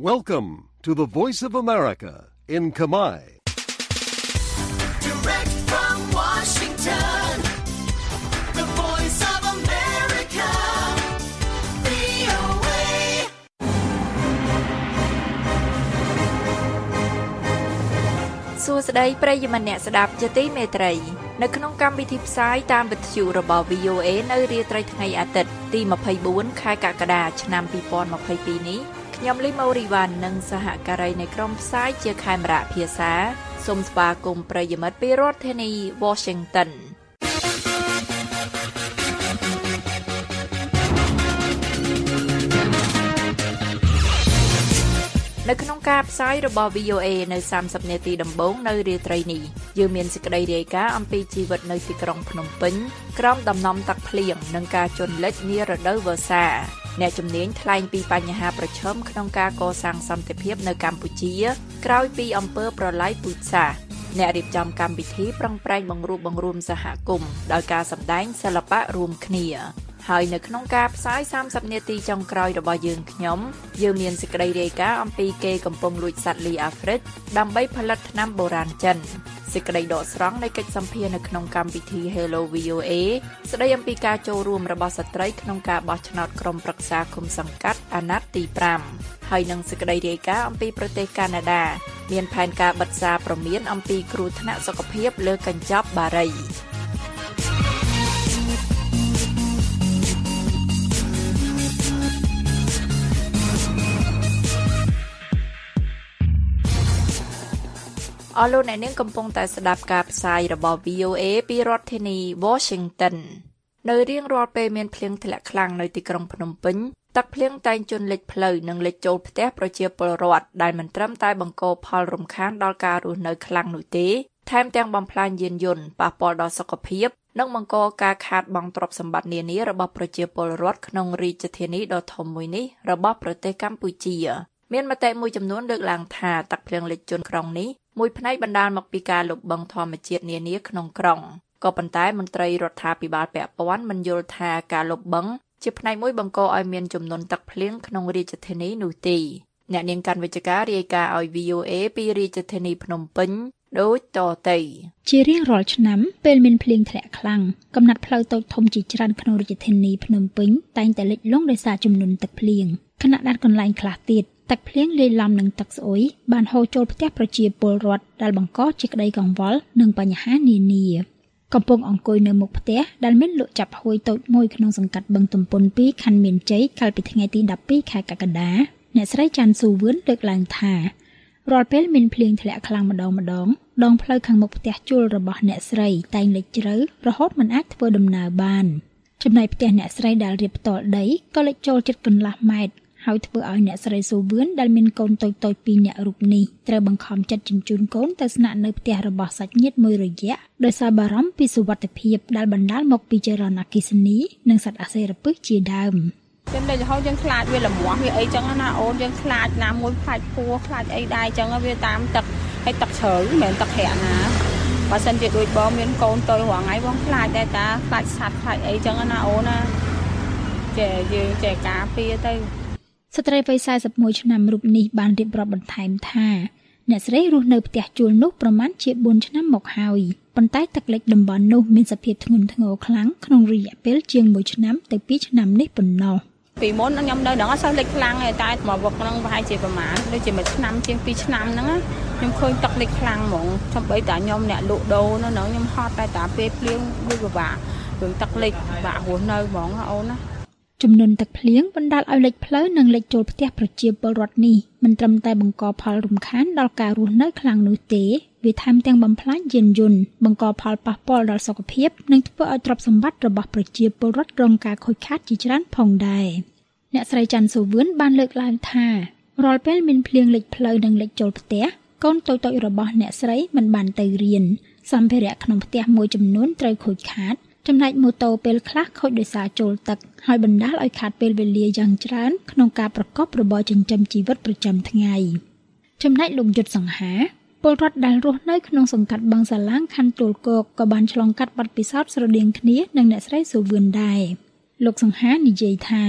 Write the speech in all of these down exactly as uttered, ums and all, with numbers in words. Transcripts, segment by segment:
Welcome to the Voice of America in Khmer. Direct from Washington, the Voice of America, វី អូ เอសួស្តីប្រិយមិត្តអ្នកស្ដាប់ជាទីមេត្រីនៅក្នុងកម្មវិធីផ្សាយតាមវិទ្យុរបស់ វី អូ เอ នៅរាត្រីថ្ងៃអាទិត្យទីម្ភៃបួនខែកក្កដាឆ្នាំពីរពាន់ម្ភៃពីរនេះខ្ញុំលីម៉ូរីវ៉ាន់និងសហការីនៃក្រុមផ្សាយជាខេមរៈភាសាសូមស្វាគមន៍ប្រិយមិត្តពីរដ្ឋធានី Washington នៅក្នុងការផ្សាយរបស់ វី អូ เอ នៅសាមសិបនាទីដំបូងនៅរាត្រីនេះយើងមានសេចក្តីរាយការណ៍អំពីជីវិតនៅទីក្រុងភ្នំពេញក្រោមដំណំទឹកភ្លៀងនិងការជន់លិចនារដូវវស្សាអ្នកជំនាញថ្លែងពីបញ្ហាប្រឈមក្នុងការកសាងសន្តិភាពនៅកម្ពុជាក្រោយពីអំពើប្រល័យពូជសាសន៍អ្នករៀបចំកម្មវិធីប្រឹងប្រែងបង្រួបបង្រួមសហគមន៍ដោយការសម្ដែងសិល្បៈរួមគ្នាហើយនៅក្នុងការផ្សាយសាមសិបនាទីចុងក្រោយរបស់យើងខ្ញុំយើងមានសេចក្តីរាយការណ៍អំពីគេកំពុងលួចសត្វលីអាហ្វ្រិកដើម្បីផលិតថ្នាំបុរាណចិនសេចក្តីដកស្រង់នៃកិច្ចសម្ភារនៅក្នុងកម្មវិធី Hello វី អូ เอ ស្តីអំពីការចូលរួមរបស់ស្ត្រីក្នុងការបោះឆ្នោតក្រុមប្រឹក្សាឃុំសង្កាត់អាណត្តិទីប្រាំហើយនឹងសេចក្តីរាយការណ៍អំពីប្រទេសកាណាដាមានផែនការបិទសារព្រមានអំពីគ្រោះថ្នាក់សុខភាពលើកញ្ចប់បារីអស់លោកអ្នកនាងកំពុងតែស្ដាប់ការផ្សាយរបស់ វី អូ เอ ពីរដ្ឋធានី Washington នៅរៀងរាល់ពេលមានភ្លៀងធ្លាក់ខ្លាំងនៅទីក្រុងភ្នំពេញទឹកភ្លៀងតែងជន់លិចផ្លូវនិងលិចចូលផ្ទះប្រជាពលរដ្ឋដែលមិនត្រឹមតែបង្កផលរំខានដល់ការរស់នៅខ្លាំងនោះទេថែមទាំងបំផ្លាញយានយន្តប៉ះពាល់ដល់សុខភាពនិងបង្កការខាតបង់ទ្រព្យសម្បត្តិនានារបស់ប្រជាពលរដ្ឋក្នុងរាជធានីដ៏ធំមួយនេះរបស់ប្រទេសកម្ពុជាមានមតិមួយចំនួនលើកឡើងថាទឹកភ្លៀងលិចជន់ក្រុងនេះមួយផ្នែកបណ្ដាលមកពីការលុបបង្ខំធម្មជាតិនានាក្នុងក្រុងក៏ប៉ុន្តែមន្ត្រីរដ្ឋាភិបាលពាក់ព័ន្ធមិនយល់ថាការលុបបង្ខំជាផ្នែកមួយបង្កឲ្យមានចំនួនទឹកភ្លៀងក្នុងរាជធានីនោះទេអ្នកនាងកាន់វិជ្ជការរាយការណ៍ឲ្យ វី អូ เอ ពីរាជធានីភ្នំពេញដូចតទៅជារៀងរាល់ឆ្នាំពេលមានភ្លៀងធ្លាក់ខ្លាំងកំណត់ផ្លូវតូចធំជាច្រើនក្នុងរាជធានីភ្នំពេញតែងតែលិចលង់ដោយសារចំនួនទឹកភ្លៀងខណៈដែលកន្លែងខ្លះទៀតទឹកភ្លៀងលាយឡំនឹងទឹកស្អុយបានហូរចូលផ្ទះប្រជាពលរដ្ឋដែលបង្កជាក្តីកង្វល់និងបញ្ហានានាកំពុងអង្គុយនៅមុខផ្ទះដែលមានលក់ចាប់ហួយតូចមួយក្នុងសង្កាត់បឹងទំពុនពីរខណ្ឌមានជ័យកាលពីថ្ងៃទីដប់ពីរខែកក្កដាអ្នកស្រីច័ន្ទស៊ូវឿនលើកឡើងថារាល់ពេលមានភ្លៀងធ្លាក់ខ្លាំងម្ដងម្ដងដងផ្លូវខាងមុខផ្ទះជួលរបស់អ្នកស្រីតែងលិចជ្រៅរហូតមិនអាចធ្វើដំណើរបានចំណែកផ្ទះអ្នកស្រីដែលរៀបផ្ទាល់ដីក៏លិចចូលជិតកន្លះម៉ែត្រហើយធ្វើឲ្យអ្នកស្រីស៊ូវឿនដែលមានកូនតូចៗពីរនាក់រូបនេះត្រូវបង្ខំចិត្តជញ្ជូនកូនទៅស្នាក់នៅផ្ទះរបស់សាច់ញាតិមួយរយៈដោយសារបារម្ភពីសុវត្ថិភាពដែលបណ្ដាលមកពីចរន្តអគ្គិសនីនិងសត្វអាសិរពិសជាដើមខ្ញុំលេចរហូតយើងខ្លាចវាលំងាស់វាអីចឹងណាអូនយើងខ្លាចណាមួយខ្លាចពួរខ្លាចអីដែរចឹងវាតាមទឹកហើយទឹកជ្រៅមិនមែនទឹកប្រាក់ណាបើសិនជាដូចបងមានកូនតូចរងថ្ងៃបងខ្លាចដែរតាខ្លាចសត្វខ្លាចអីចឹងណាអូនណាចេះយើងចេះការពារទៅស្ត្រីវ័យសែសិបមួយឆ្នាំរូបនេះបានរៀបរាប់បន្ថែមថាអ្នកស្រីរស់នៅផ្ទះជួលនោះប្រមាណជាបួនឆ្នាំមកហើយប៉ុន្តែទឹកលិចតំបន់នោះមានសភាពធ្ងន់ធ្ងរខ្លាំងក្នុងរយៈពេលជាងមួយឆ្នាំទៅពីរឆ្នាំនេះប៉ុណ្ណោះពីមុនខ្ញុំនៅហ្នឹងអត់សូវលិចខ្លាំងទេតែមកវឹកហ្នឹងប្រហែលជាប្រមាណដូចជាមួយឆ្នាំជាងពីរឆ្នាំហ្នឹងខ្ញុំឃើញទឹកលិចខ្លាំងហ្មងចាំបីតាខ្ញុំអ្នកលក់ដូរនៅហ្នឹងខ្ញុំហត់តែតាពេលភ្លៀងវាពិបាករឿងទឹកលិចពិបាករស់នៅហ្មងអូនណាចំនួនទឹកភ្លៀងបណ្ដាលឲ្យលិចផ្លូវនិងលិចចូលផ្ទះប្រជាពលរដ្ឋនេះមិនត្រឹមតែបង្កផលរំខានដល់ការរស់នៅខ្លាំងនោះទេវាថែមទាំងបំផ្លាញយានយន្តបង្កផលប៉ះពាល់ដល់សុខភាពនិងធ្វើឲ្យទ្រព្យសម្បត្តិរបស់ប្រជាពលរដ្ឋរងការខូចខាតជាច្រើនផងដែរអ្នកស្រីច័ន្ទស៊ូវឿនបានលើកឡើងថារាល់ពេលមានភ្លៀងលិចផ្លូវនិងលិចចូលផ្ទះកូនតូចៗរបស់អ្នកស្រីមិនបានទៅរៀនសម្ភារៈក្នុងផ្ទះមួយចំនួនត្រូវខូចខាតចំណែកម៉ូតូពេលខ្លះខូចដោយសារចូលទឹកហើយបណ្ដាលឲ្យខាតពេលវេលាយ៉ាងច្រើនក្នុងការប្រកបរបរចិញ្ចឹមជីវិតប្រចាំថ្ងៃចំណែកលោកយុទ្ធសង្ហាពលរដ្ឋដែលរស់នៅក្នុងសង្កាត់បឹងសាឡាងខណ្ឌទួលគោកក៏បានឆ្លងកាត់បទពិសោធន៍ស្រដៀងគ្នានឹងអ្នកស្រីស៊ូវឿនដែរលោកសង្ហានិយាយថា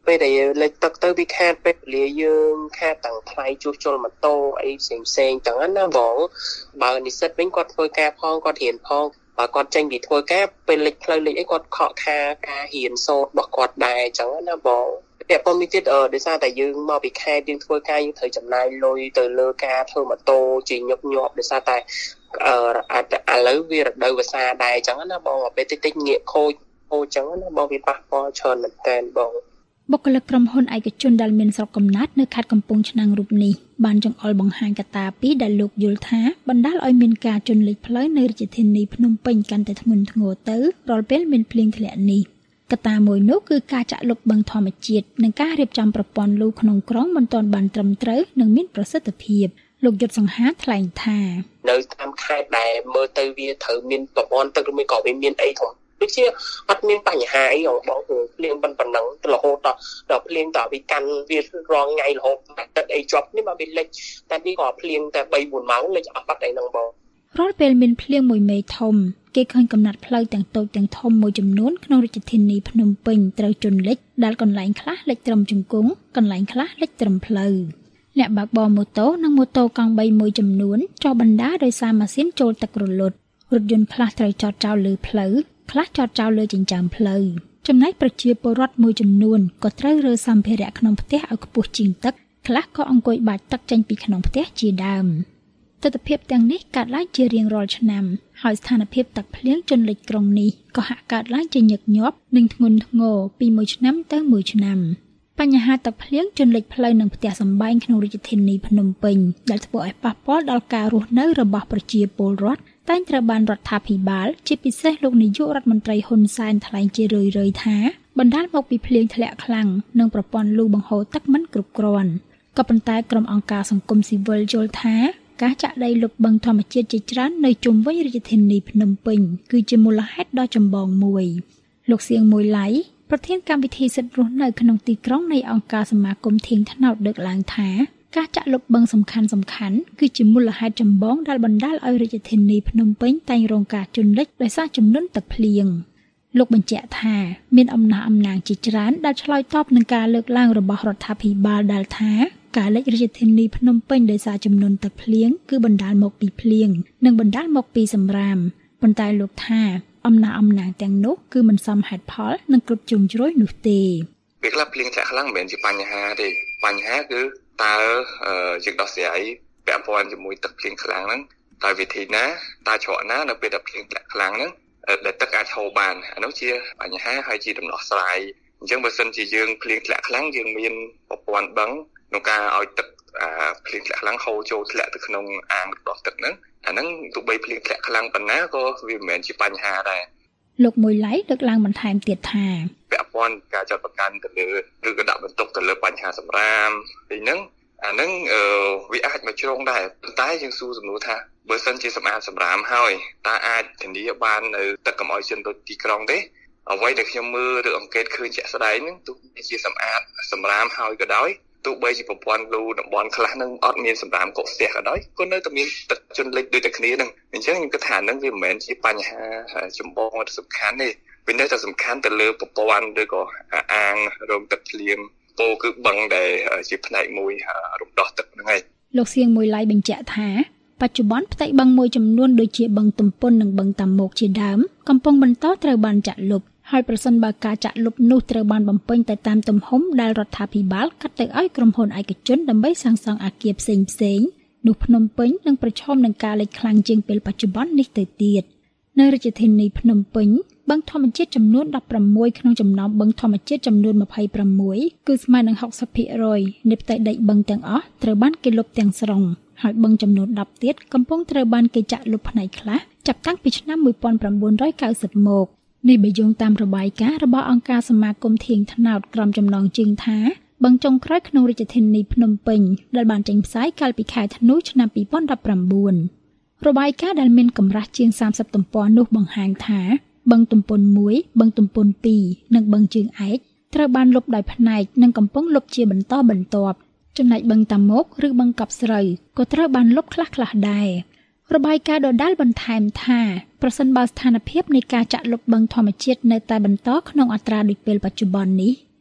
ពេលដែលលេខទឹកទៅវាខាតពេលវេលាយើងខាតទាំងថ្លៃជួសជុលម៉ូតូអីផ្សេងផ្សេងចឹងណាបងបើនិស្សិតវិញគាត់ធ្វើការផងគាត់រៀនផងបើគាត់ចេញពីធ្វើការពេលលេខផ្លូវលេខអីគាត់ខកខាការរៀនសូត្ររបស់គាត់ដែរចឹងណាបងតែប៉ុន្មានទៀតអឺដោយសារតែយើងមកពីខេត្តយើងធ្វើការយើងត្រូវចំណាយលុយទៅលើការធ្វើម៉ូតូជាញឹកញាប់ដោយសារតែអឺឥឡូវវារដូវវស្សាដែរចឹងណាបងពេលតិចតិចងាកខូចខូចចឹងណាបងវាប៉ះពាល់ច្រើនមែនតើបងបុគ្គលិកក្រុមហ៊ុនឯកជនដែលមានស្រុកកំណើតនៅខេត្តកំពង់ឆ្នាំងរូបនេះបានចង្អុលបង្ហាញកត្តាពីរដែលលោកយល់ថាបណ្ដាលឲ្យមានការជន់លិចផ្លូវនៅរាជធានីភ្នំពេញកាន់តែធ្ងន់ធ្ងរទៅរាល់ពេលមានភ្លៀងធ្លាក់នេះកត្តាមួយនោះគឺការចាក់លុបបឹងធម្មជាតិនិងការរៀបចំប្រព័ន្ធលូក្នុងក្រុងមិនទាន់បានត្រឹមត្រូវនិងមានប្រសិទ្ធភាពលោកយុទ្ធសង្ហាថ្លែងថានៅតាមខេត្តដែលមើលទៅវាត្រូវមានប្រព័ន្ធទឹកឬមួយក៏វាមានអីធំដូចជាអត់មានបញ្ហាអីហ៎បងគឺភ្លៀងប៉ុណ្ណឹងរហូតដល់ដល់ភ្លៀងតវាកាន់វារងថ្ងៃរហូតទឹកអីជាប់នេះមកវាលិចតែនេះក៏ភ្លៀងតែបីបួនម៉ោងលិចអត់បាត់អីហ្នឹងបងរាល់ពេលមានភ្លៀងមួយមេធំគេឃើញកំណាត់ផ្លូវទាំងតូចទាំងធំមួយចំនួនក្នុងរាជធានីភ្នំពេញត្រូវជន់លិចដែលកន្លែងខ្លះលិចត្រឹមជង្គង់កន្លែងខ្លះលិចត្រឹមផ្លូវអ្នកបើកបរម៉ូតូនិងម៉ូតូកង់បីមួយចំនួនចុះបណ្ដាដោយសារម៉ាស៊ីនចូលទឹករលត់រថយន្តខ្លះត្រូវចតចោលលើផ្លូវខ្លះចតចោលលើចិញ្ចើមផ្លូវចំណែកប្រជាពលរដ្ឋមួយចំនួនក៏ត្រូវរើសម្ភារៈក្នុងផ្ទះឲ្យខ្ពស់ជាងទឹកខ្លះក៏អង្គុយបាចទឹកចេញពីក្នុងផ្ទះជាដើមទិដ្ឋភាពទាំងនេះកើតឡើងជារៀងរាល់ឆ្នាំហើយស្ថានភាពទឹកភ្លៀងជន់លិចក្រុងនេះក៏ហាក់កើតឡើងជាញឹកញាប់និងធ្ងន់ធ្ងរពីមួយឆ្នាំទៅមួយឆ្នាំបញ្ហាទឹកភ្លៀងជន់លិចផ្លូវនិងផ្ទះសម្បែងក្នុងរាជធានីភ្នំពេញដែលធ្វើឲ្យប៉ះពាល់ដល់ការរស់នៅរបស់ប្រជាពលរដ្ឋតែងត្រូវបានរដ្ឋាភិបាលជាពិសេសលោកនាយករដ្ឋមន្ត្រីហ៊ុនសែនថ្លែងជារឿយៗថាបណ្ដាលមកពីភ្លៀងធ្លាក់ខ្លាំងនិងប្រព័ន្ធលូបង្ហូរទឹកមិនគ្រប់គ្រាន់ក៏ប៉ុន្តែក្រុមអង្គការសង្គមស៊ីវិលយល់ថាការចាក់ដីលុបបឹងធម្មជាតិជាច្រើននៅជុំវិញរាជធានីភ្នំពេញគឺជាមូលហេតុដ៏ចម្បងមួយលោកសៀងមួយឡៃប្រធានកម្មវិធីសិទ្ធិរស់នៅក្នុងទីក្រុងនៃអង្គការសមាគមធៀងថ្នោតលើកឡើងថាការចាក់លុបបឹងសំខាន់សំខាន់គឺជាមូលហេតុចម្បងដែលបណ្ដាលឲ្យរាជធានីភ្នំពេញតែងរងការជន់លិចដោយសារចំនួនទឹកភ្លៀងលោកបញ្ជាក់ថាមានអំណះអំណាងជាច្រើនដែលឆ្លើយតបនឹងការលើកឡើងរបស់រដ្ឋាភិបាលដែលថាការលិចរាជធានីភ្នំពេញដោយសារចំនួនទឹកភ្លៀងគឺបណ្ដាលមកពីភ្លៀងនិងបណ្ដាលមកពីសម្រាមប៉ុន្តែលោកថាអំណះអំណាងទាំងនោះគឺមិនសមហេតុផលនិងគ្រប់ជ្រុងជ្រោយនោះទេពេលខ្លះភ្លៀងធ្លាក់ខ្លាំងមិនមែនជាបញ្ហាទេបញ្ហាគឺតើយើងដោះស្រាយពាក់ព័ន្ធជាមួយទឹកភ្លៀងខ្លាំងហ្នឹងតើវិធីណាតើច្រកណានៅពេលដែលភ្លៀងធ្លាក់ខ្លាំងហ្នឹងដែលទឹកអាចហូរបានអានោះជាបញ្ហាហើយជាដំណោះស្រាយអញ្ចឹងបើសិនជាយើងភ្លៀងធ្លាក់ខ្លាំងយើងមានប្រព័ន្ធបឹងក្នុងការឲ្យទឹកភ្លៀងធ្លាក់ខ្លាំងហូរចូលធ្លាក់ទៅក្នុងអាងរបស់ទឹកហ្នឹងអាហ្នឹងទោះបីភ្លៀងធ្លាក់ខ្លាំងប៉ុណ្ណាក៏វាមិនមែនជាបញ្ហាដែរលោកមួយឡៃលើកឡើងបន្ថែមទៀតថាពាក់ព័ន្ធការចាត់បង្កាន់ទៅលើឬក៏ដាក់បន្ទុកទៅលើបញ្ហាសម្រាមពីហ្នឹងអាហ្នឹងវាអាចមកជ្រងដែរប៉ុន្តែយើងសួរសំណួរថាបើសិនជាសម្អាតសម្រាមហើយតើអាចធានាបាននៅទឹកកុំឲ្យជន់ទៅទីក្រុងទេអ្វីដែលខ្ញុំមើលឬអង្កេតឃើញជាក់ស្ដែងហ្នឹងទោះបីជាសម្អាតសម្រាមហើយក៏ដោយទោះបីជាប្រព័ន្ធលូតំបន់ខ្លះហ្នឹងអត់មានសម្រាមកកស្ទះក៏ដោយក៏នៅតែមានទឹកជន់លិចដូចតែគ្នាហ្នឹងអញ្ចឹងខ្ញុំគិតថាហ្នឹងវាមិនមែនជាបញ្ហាចម្បងឬសំខាន់ទេវានៅតែសំខាន់ទៅលើប្រព័ន្ធឬក៏អាងរងទឹកភ្លៀងពោគឺបឹងដែលជាផ្នែកមួយរំដោះទឹកហ្នឹងហើយលោកសៀងមួយឡៃបញ្ជាក់ថាបច្ចុប្បន្នផ្ទៃបឹងមួយចំនួនដូចជាបឹងទំពុននិងបឹងតាមុកជាដើមកំពុងបន្តត្រូវបានចាក់លុបហើយប្រសិនបើការចាក់លុបនោះត្រូវបានបំពេញទៅតាមទំហំដែលរដ្ឋាភិបាលកាត់ទៅឲ្យក្រុមហ៊ុនឯកជនដើម្បីសាងសង់អគារផ្សេងផ្សេងនោះភ្នំពេញនឹងប្រឈមនឹងការលិចខ្លាំងជាងពេលបច្ចុប្បន្ននេះទៅទៀតនៅរាជធានីភ្នំពេញបឹងធម្មជាតិចំនួនដប់ប្រាំមួយក្នុងចំណោមបឹងធម្មជាតិចំនួនម្ភៃប្រាំមួយគឺស្មើនឹងហុកសិបភាគរយនៃផ្ទៃដីបឹងទាំងអស់ត្រូវបានគេលុបទាំងស្រុងហើយបឹងចំនួនដប់ទៀតកំពុងត្រូវបានគេចាក់លុបផ្នែកខ្លះចាប់តាំងពីឆ្នាំmột nghìn chín trăm九mươiមកនេះបើយោងតាមរបាយការណ៍របស់អង្គការសមាគមធៀងថ្នោតក្រុមចំណងជើងថាបឹងចុងក្រោយក្នុងរាជធានីភ្នំពេញដែលបានចេញផ្សាយកាលពីខែធ្នូឆ្នាំពីរពាន់ដប់ប្រាំបួនរបាយការណ៍ដែលមានកម្រាស់ជាងសាមសិបទំព័រនោះបង្ហាញថាបឹងទំពុនមួយបឹងទំពុនពីរនិងបឹងជើងឯកត្រូវបានលុបដោយផ្នែកនិងកំពុងលុបជាបន្តបន្ទាប់ចំណែកបឹងតាមុកឬបឹងកប់ស្រូវក៏ត្រូវបានលុបខ្លះៗដែររបាយការណ៍ដដែលបន្ថែមថាប្រសិនបើស្ថានភាពនៃការចាក់លុបបឹងធម្មជាតិនៅតែបន្តក្នុងអត្រាដូចពេលបច្ចុប្បន្ននេះ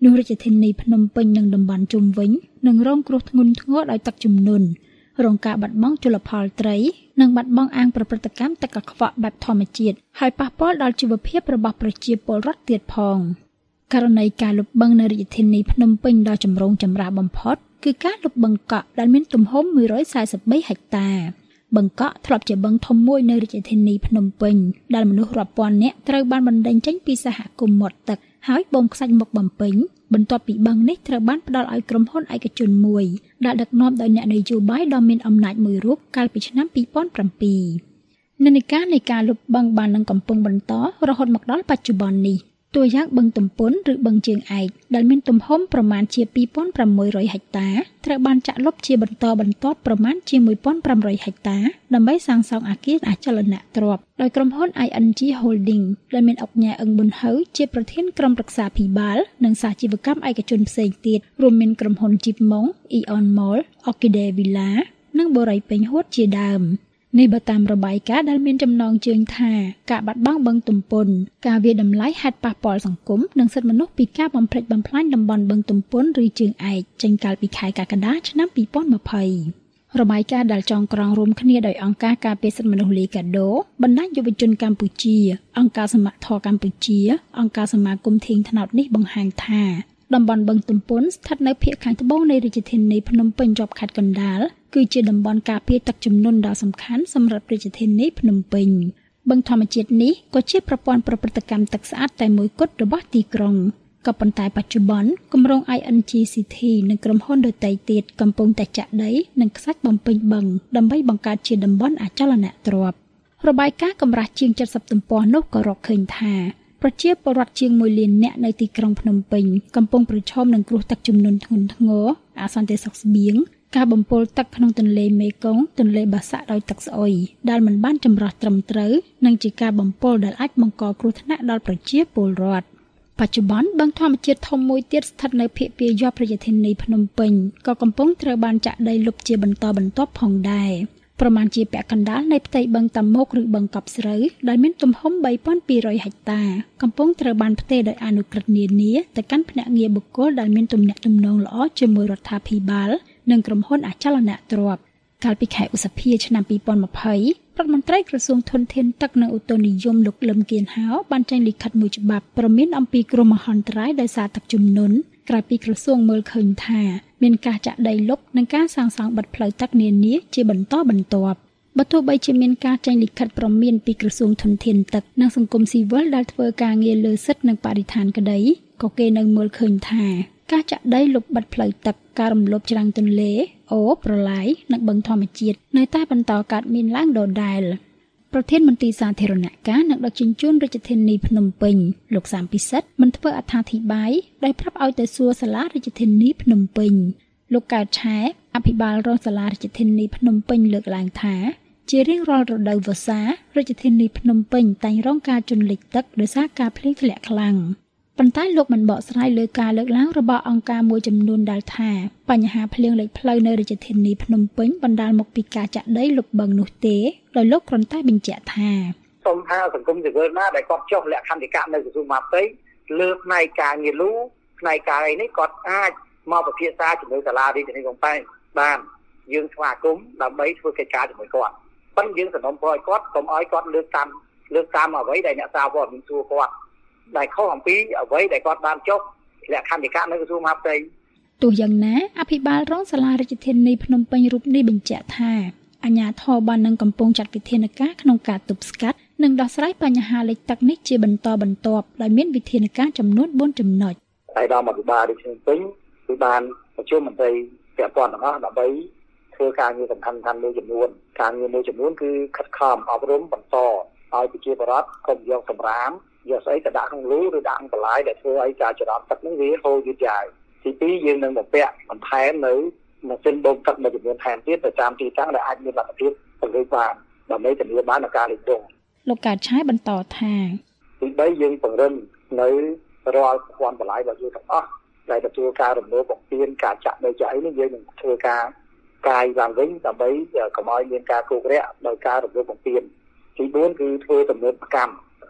នោះរាជធានីភ្នំពេញនិងតំបន់ជុំវិញនឹងរងគ្រោះធ្ងន់ធ្ងរដោយទឹកជំនន់រងការបាត់បង់ជលផលត្រីនិងបាត់បង់អាងប្រព្រឹត្តកម្មទឹកកខ្វក់បែបធម្មជាតិហើយប៉ះពាល់ដល់ជីវភាពរបស់ប្រជាពលរដ្ឋទៀតផងករណីការលុបបង្កនៅរាជធានីភ្នំពេញដ៏ចម្រូងចម្រាសបំផុតគឺការលុបបង្កក់ដែលមានទំហំមួយរយសែនសិបបីហិកតាបង្កក់ធ្លាប់ជាបឹងធំមួយនៅរាជធានីភ្នំពេញដែលមនុស្សរាប់ពាន់នាក់ត្រូវបានបណ្តេញចេញពីសហគមន៍មាត់ទឹកហើយបូមខ្សាច់មកបំពេញបន្ទាប់ពីបឹងនេះត្រូវបានផ្ដល់ឲ្យក្រុមហ៊ុនឯកជនមួយដែលដឹកនាំដោយអ្នកនយោបាយដ៏មានអំណាចមួយរូបកាលពីឆ្នាំពីរពាន់ប្រាំពីរនិន្នាការនៃការលុបបឹងបាននឹងកំពុងបន្តរហូតមកដល់បច្ចុប្បន្ននេះតួយ៉ាងបឹងទំពុនឬបឹងជើងឯកដែលមានទំហំប្រមាណជាពីរពាន់ប្រាំមួយរយហិកតាត្រូវបានចាក់លុបជាបន្តបន្ទាប់ប្រមាណជាមួយពាន់ប្រាំរយហិកតាដើម្បីសាងសង់អគារអចលនទ្រព្យដោយក្រុមហ៊ុន ไอ เอ็น จี Holding ដែលមានអង្គការអឹងប៊ុនហៅជាប្រធានក្រុមប្រឹក្សាភិបាលនិងសាជីវកម្មឯកជនផ្សេងទៀតរួមមានក្រុមហ៊ុន ជីបម៉ុង Eon Mall Orchidea Villa និងបូរីពេញហួតជាដើមនេះបើតាមរបាយការណ៍ដែលមានចំណងជើងថាការបាត់បង់បឹងទំពុនការវាយតម្លៃហេតុប៉ះពាល់សង្គមនិងសិទ្ធិមនុស្សពីការបំផ្លិចបំផ្លាញតំបន់បឹងទំពុនឬជើងឯកចេញកាលពីខែកក្កដាឆ្នាំពីរពាន់ยี่สิบរបាយការណ៍ដែលចងក្រងរួមគ្នាដោយអង្គការការពារសិទ្ធិមនុស្សលីកាដូបណ្ដាញយុវជនកម្ពុជាអង្គការសមត្ថធម៌កម្ពុជាអង្គការសមាគមធៀងថ្នោតនេះបង្ហាញថាតំបន់បឹងទំពុនស្ថិតនៅភាគខាងត្បូងនៃរាជធានីភ្នំពេញជាប់ខេត្តកណ្ដាលគឺជាតំបន់ការពារទឹកជំនន់ដ៏សំខាន់សម្រាប់រាជធានីភ្នំពេញបឹងធម្មជាតិនេះក៏ជាប្រព័ន្ធប្រព្រឹត្តកម្មទឹកស្អាតតែមួយគត់របស់ទីក្រុងក៏ប៉ុន្តែបច្ចុប្បន្នគម្រោង ไอ เอ็น จี City និងក្រុមហ៊ុនដទៃទៀតកំពុងតែចាក់ដីនិងខ្សាច់បំពេញបឹងដើម្បីបង្កើតជាតំបន់អចលនទ្រព្យរបាយការណ៍កម្រាស់ជាងเจ็ดสิบទំព័រនោះក៏រកឃើញថាប្រជាពលរដ្ឋជាងមួយលាននាក់នៅទីក្រុងភ្នំពេញកំពុងប្រឈមនឹងគ្រោះទឹកជំនន់ធ្ងន់ធ្ងរអសន្តិសុខស្បៀងការបំពុលទឹកក្នុងទន្លេមេគង្គទន្លេបាសាក់ដោយទឹកស្អុយដែលមិនបានចម្រោះត្រឹមត្រូវនិងជាការបំពុលដែលអាចបង្កគ្រោះថ្នាក់ដល់ប្រជាពលរដ្ឋបច្ចុប្បន្នបឹងធម្មជាតិធំមួយទៀតស្ថិតនៅភាគពាយ័ព្យរាជធានីភ្នំពេញក៏កំពុងត្រូវបានចាក់ដីលុបជាបន្តបន្ទាប់ផងដែរប្រមាណជាពាក់កណ្ដាលនៃផ្ទៃបឹងតាមុកឬបឹងកប់ស្រូវដែលមានទំហំបីពាន់ពីររយហិកតាកំពុងត្រូវបានផ្ទេរដោយអនុក្រឹត្យនានាទៅកាន់ភ្នាក់ងារបុគ្គលដែលមានទំនាក់ទំនងល្អជាមួយរដ្ឋាភិបាលនិងក្រុមហ៊ុនអចលនទ្រព្យកាលពីខែឧសភាឆ្នាំពីរពាន់ยี่สิบរដ្ឋមន្ត្រីក្រសួងធនធានទឹកនិងឧតុនិយមលោកលឹមគៀនហៅបានចេញលិខិតមួយច្បាប់ព្រមានអំពីគ្រោះមហន្តរាយដោយសារទឹកជំនន់ក្រោយពីក្រសួងមើលឃើញថាមានការចាក់ដីលុបនិងការសាងសង់បិទផ្លូវទឹកនានាជាបន្តបន្ទាប់បើទោះបីជាមានការចេញលិខិតព្រមានពីក្រសួងធនធានទឹកនិងសង្គមស៊ីវិលដែលធ្វើការងារលើសិទ្ធិនិងបរិស្ថានក្តីក៏គេនៅមើលឃើញថាការចាក់ដីលុបបិទផ្លូវទឹកការរំលោភច្រាំងទន្លេអូប្រឡាយនិងបឹងធម្មជាតិនៅតែបន្តកើតមានឡើងដដែលប្រធានមន្ត្រីសាធារណការនិងដឹកជញ្ជូនរាជធានីភ្នំពេញលោកសាមពិសិដ្ឋមិនធ្វើអត្ថាធិប្បាយដោយប្រាប់ឲ្យទៅសួរសាលារាជធានីភ្នំពេញលោកកើតឆែអភិបាលរងសាលារាជធានីភ្នំពេញលើកឡើងថាជារៀងរាល់រដូវវស្សារាជធានីភ្នំពេញតែងរងការជន់លិចទឹកដោយសារការភ្លៀងធ្លាក់ខ្លាំងប៉ុន្តែលោកមិនបកស្រាយលើការលើកឡើងរបស់អង្គការមួយចំនួនដែលថាបញ្ហាភ្លៀងលិចផ្លូវនៅរាជធានីភ្នំពេញបណ្ដាលមកពីការចាក់ដីលុបបឹងនោះទេដោយលោកគ្រាន់តែបញ្ជាក់ថាសូមថាសង្គមស៊ីវិលណាដែលគាត់ចុះលក្ខន្តិកៈនៅក្រសួងមហាផ្ទៃលើផ្នែកការងារលូផ្នែកការអីនេះគាត់អាចមកពិភាក្សាជាមួយសាលារាជធានីភ្នំពេញបានយើងស្វាគមន៍ដើម្បីធ្វើកិច្ចការជាមួយគាត់ប៉ុន្តែយើងសំណូមពរឲ្យគាត់កុំឲ្យគាត់លើកតាមលើកតាមអ្វីដែលអ្នកសារវត្តមានសួរគាត់ដែលខុសអំពីអ្វីដែលគាត់បានចុះលក្ខន្តិកៈនៅក្រសួងមហាផ្ទៃទោះយ៉ាងណាអភិបាលរងសាលារាជធានីភ្នំពេញរូបនេះបញ្ជាក់ថាអាជ្ញាធរបាននឹងកំពុងចាត់វិធានការក្នុងការទប់ស្កាត់និងដោះស្រាយបញ្ហាលិចទឹកនេះជាបន្តបន្ទាប់ដោយមានវិធានការចំនួនបួនចំណុចហើយដល់អភិបាលរាជធានីភ្នំពេញគឺបានប្រជុំមន្ត្រីពាក់ព័ន្ធទាំងអស់ដើម្បីធ្វើការងារសំខាន់ៗមួយចំនួនការងារមួយចំនួនគឺខិតខំអប់រំបន្តឲ្យប្រជាពលរដ្ឋកុំយកសម្រាមយកស្អីទៅដាក់ក្នុងលូឬដាក់ក្នុងបន្លាយដែលធ្វើឲ្យការច្រត់ទឹកនឹងវាហូរយឺតយ៉ាវទីពីរយើងនឹងបំពាក់បន្ថែមនៅម៉ាស៊ីនបូមទឹកមួយចំនួនថែមទៀតទៅតាមទីតាំងដែលអាចមានលទ្ធភាពពង្រីកបានដើម្បីធានាបាននូវការលិចលង់លោកកើតឆាយបន្តថាទីបីយើងពង្រឹងនៅរាល់ប្រព័ន្ធបន្លាយរបស់យើងទាំងអស់ដែលទទួលការរំលោភបំពានការចាក់ដីចាក់អីនេះយើងនឹងធ្វើការកាយឡើងវិញដើម្បីកុំឲ្យមានការគោករាក់ដោយការរំលោភបំពានទីបួនគឺធ្វើទំនើបកម្ម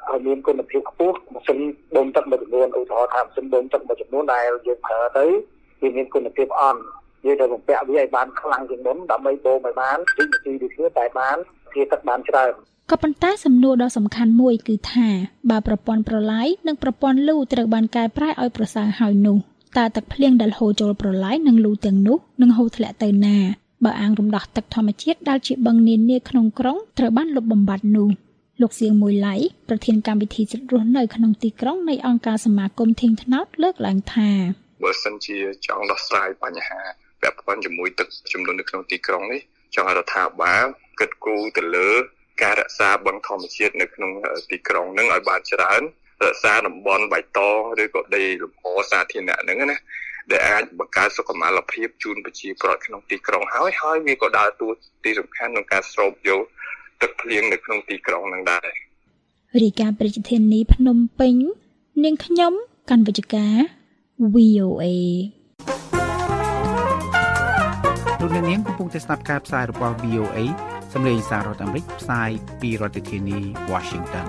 ឲ្យមានគុណភាពខ្ពស់ម៉ាស៊ីនបូមទឹកមួយចំនួនឧទាហរណ៍ថាម៉ាស៊ីនបូមទឹកមួយចំនួនដែលយើងប្រើទៅវាមានគុណភាពអន់យើងត្រូវបំពាក់វាឲ្យបានខ្លាំងជាងមុនដើម្បីបូមឲ្យបានវិនាទីដូចគ្នាតែបានធាទឹកបានច្រើនក៏ប៉ុន្តែសំណួរដ៏សំខាន់មួយគឺថាបើប្រព័ន្ធប្រឡាយនិងប្រព័ន្ធលូត្រូវបានកែប្រែឲ្យប្រសើរហើយនោះតើទឹកភ្លៀងដែលហូរចូលប្រឡាយនិងលូទាំងនោះនឹងហូរធ្លាក់ទៅណាបើអាងរំដោះទឹកធម្មជាតិដែលជាបឹងនានាក្នុងក្រុងត្រូវបានលុបបំបាត់នោះលោកសៀងមួយឡៃប្រធានកម្មវិធីសិទ្ធិរស់នៅក្នុងទីក្រុងនៃអង្គការសមាគមធៀងថ្នោតលើកឡើងថាបើសិនជាចង់ដោះស្រាយបញ្ហាពាក់ព័ន្ធជាមួយទឹកចំនួននៅក្នុងទីក្រុងនេះចង់ឲ្យរដ្ឋាភិបាលគិតគូរទៅលើការរក្សាបឹងធម្មជាតិនៅក្នុងទីក្រុងនឹងឲ្យបានច្រើនរក្សាតំបន់បៃតងឬក៏ដីលំហសាធារណៈហ្នឹងណាដែលអាចបង្កើតសុខុមាលភាពជូនប្រជាពលរដ្ឋក្នុងទីក្រុងហើយហើយវាក៏ដើរតួទីសំខាន់ក្នុងការស្រូបយកទឹកភ្លៀងនៅក្នុងទីក្រុងនឹងដែររាយការណ៍ប្រជាធានីភ្នំពេញនាងខ្ញុំកាន់វិជ្ជការ វី អូ เอលោកអ្នកនាងកំពុងតែស្ដាប់ការផ្សាយរបស់ វី អូ เอ សម្លេងសាររដ្ឋអាមេរិកផ្សាយពីរដ្ឋធានី Washington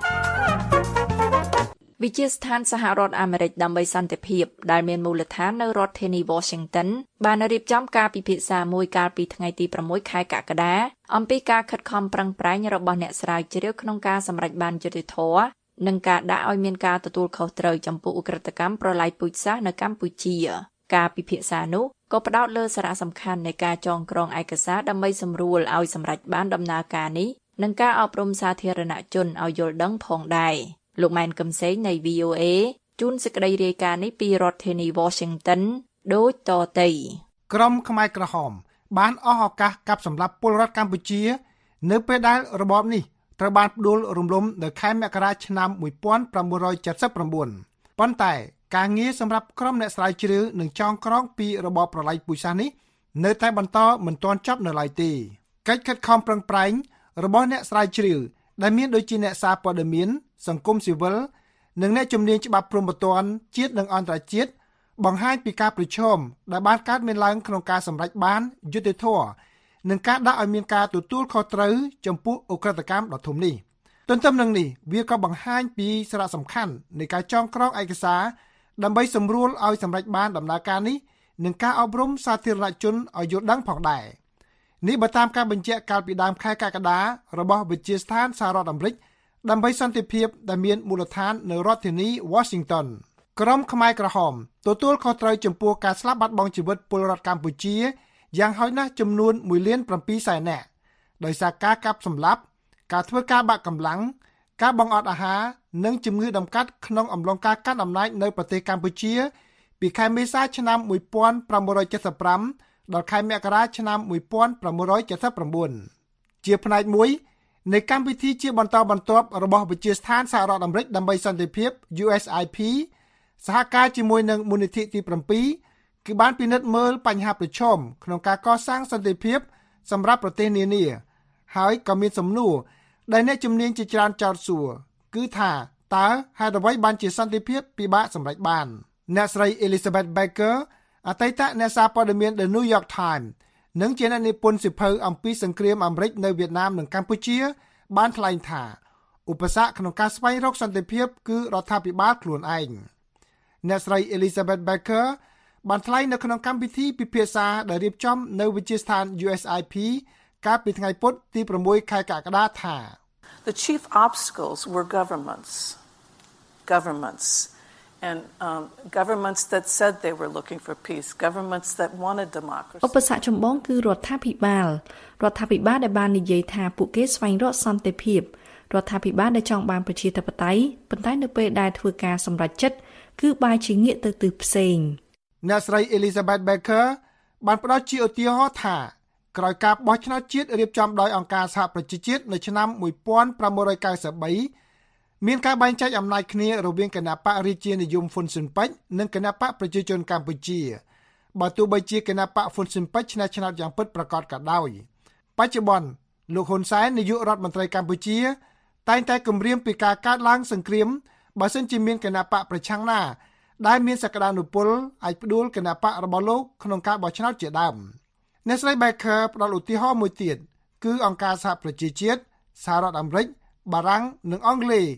វិទ្យាស្ថានសហរដ្ឋអាមេរិកដើម្បីសន្តិភាពដែលមានមូលដ្ឋាននៅរដ្ឋធានី Washington បានរៀបចំការពិភាក្សាមួយកាលពីថ្ងៃទីប្រាំមួយខែកក្កដាអំពីការខិតខំប្រឹងប្រែងរបស់អ្នកស្រាវជ្រាវក្នុងការសម្រេចបានយុត្តិធម៌និងការដាក់ឲ្យមានការទទួលខុសត្រូវចំពោះឧក្រិដ្ឋកម្មប្រល័យពូជសាសន៍នៅកម្ពុជាការពិភាក្សានោះក៏ផ្ដោតលើសារៈសំខាន់នៃការចងក្រងឯកសារដើម្បីសម្រួលឲ្យសម្រេចបានដំណើរការនេះនិងការអប់រំសាធារណជនឲ្យយល់ដឹងផងដែរលោកម៉ែនកឹមសេងនៃ វី អូ เอ ជូនសេចក្តីរាយការណ៍នេះពីរដ្ឋធានី Washington ដូចតទៅក្រុមខ្មែរក្រហមបានអស់ឱកាសកាប់សម្លាប់ពលរដ្ឋកម្ពុជានៅពេលដែលរបបនេះត្រូវបានផ្ដួលរំលំនៅខែមករាឆ្នាំmột nghìn chín trăm bảy mươi chínប៉ុន្តែការងារសម្រាប់ក្រុមអ្នកស្រាវជ្រាវនឹងចងក្រងពីរបបប្រល័យពូជសាសន៍នេះនៅតែបន្តមិនទាន់ចប់នៅឡើយទេកិច្ចខិតខំប្រឹងប្រែងរបស់អ្នកស្រាវជ្រាវដែលមានដូចជាអ្នកសារព័ត៌មានសង្គមស៊ីវិលនិងអ្នកជំនាញច្បាប់ព្រហ្មទណ្ឌជាតិនិងអន្តរជាតិបង្ហាញពីការប្រឈមដែលបានកើតមានឡើងក្នុងការសម្រេចបានយុត្តិធម៌និងការដាក់ឲ្យមានការទទួលខុសត្រូវចំពោះឧក្រិដ្ឋកម្មដ៏ធំនេះទន្ទឹមនឹងនេះវាក៏បង្ហាញពីសារៈសំខាន់នៃការចងក្រងឯកសារដើម្បីសម្រួលឲ្យសម្រេចបានដំណើរការនេះនិងការអប់រំសាធារណជនឲ្យយល់ដឹងផងដែរនេះបើតាមការបញ្ជាក់កាលពីដើមខែកក្កដារបស់វិទ្យាស្ថានសហរដ្ឋអាមេរិកដើម្បីសន្តិភាពដែលមានមូលដ្ឋាននៅរដ្ឋធានី Washington ក្រុមខ្មែរក្រហមទទួលខុសត្រូវចំពោះការស្លាប់បាត់បង់ជីវិតពលរដ្ឋកម្ពុជាយ៉ាងហោចណាស់ចំនួនមួយលានប្រាំពីរសែននាក់ដោយសារការកាប់សម្លាប់ការធ្វើការបាក់កម្លាំងការបង្អត់អាហារនិងជំងឺដំកាត់ក្នុងអំឡុងការកាន់អំណាចនៅប្រទេសកម្ពុជាពីខែមេសាឆ្នាំmột nghìn chín trăm bảy mươi lămដល់ខែមករាឆ្នាំmột nghìn chín trăm bảy mươi chínជាផ្នែកមួយនៃកម្មវិធីជាបន្តបន្ទាប់របស់វិទ្យាស្ថានសហរដ្ឋអាមេរិកដើម្បីសន្តិភាព ยู เอส ไอ พี សហការជាមួយនឹងមូលនិធិទីប្រាំពីរគឺបានពិនិត្យមើលបញ្ហាប្រឈមក្នុងការកសាងសន្តិភាពសម្រាប់ប្រទេសនានាហើយក៏មានសំណួរដែលអ្នកជំនាញជាច្រើនចោទសួរគឺថាតើហេតុអ្វីបានជាសន្តិភាពពិបាកសម្រេចបានអ្នកស្រី Elizabeth Baker អតីតអ្នកសារព័ត៌មាន The New York Times និងជាអ្នកនិពន្ធសៀវភៅអំពីសង្គ្រាមអាមេរិកនៅវៀតណាមនិងកម្ពុជាបានថ្លែងថាឧបសគ្គក្នុងការស្វែងរកសន្តិភាពគឺរដ្ឋាភិបាលខ្លួនឯងអ្នកស្រី Elizabeth Baker បានថ្លែងនៅក្នុងកម្មវិធីពិភាក្សាដែលរៀបចំនៅវិទ្យាស្ថាន ยู เอส ไอ พี កាលពីថ្ងៃពុធទីប្រាំមួយខែកក្កដាថា The chief obstacles were governments governments and um, governments that said they were looking for peace governments that wanted democracy ឧបសគ្គចម្បងគឺរដ្ឋាភិបាលរដ្ឋាភិបាលដែលបាននិយាយថាពួកគេស្វែងរកសន្តិភាពរដ្ឋាភិបាលដែលចង់បានប្រជាធិបតេយ្យប៉ុន្តែនៅពេលដែលធ្វើការសម្រេចចិត្តគឺបែរជាងាកទៅទិសផ្សេងអ្នកស្រី Elizabeth Baker បានផ្ដល់ជាឧទាហរណ៍ថាក្រោយការបោះឆ្នោតជាតិរៀបចំដោយអង្គការសហប្រជាជាតិនៅឆ្នាំmột nghìn chín trăm chín mươi baមានការបែងចែកអំណាចគ្នារវាងគណបករាជានិយមហ៊ុនស៊ិនប៉ិចនិងគណបកប្រជាជនកម្ពុជាបើទោះបីជាគណបកហ៊ុនស៊ិនប៉ិចឈ្នះឆ្នោតយ៉ាងពិតប្រាកដក៏ដោយបច្ចុប្បន្នលោកហ៊ុនសែននាយករដ្ឋមន្ត្រីកម្ពុជាតែងតែគម្រាមពីការកើតឡើងសង្គ្រាមបើសិនជាមានគណបកប្រឆាំងណាដែលមានសក្តានុពលអាចផ្ដួលគណបករបស់លោកក្នុងការបោះឆ្នោតជាដើមអ្នកស្រី Baker ផ្ដល់ឧទាហរណ៍មួយទៀតគឺអង្គការសហប្រជាជាតិសហរដ្ឋអាមេរិកបារាំងនិងអង់គ្លេស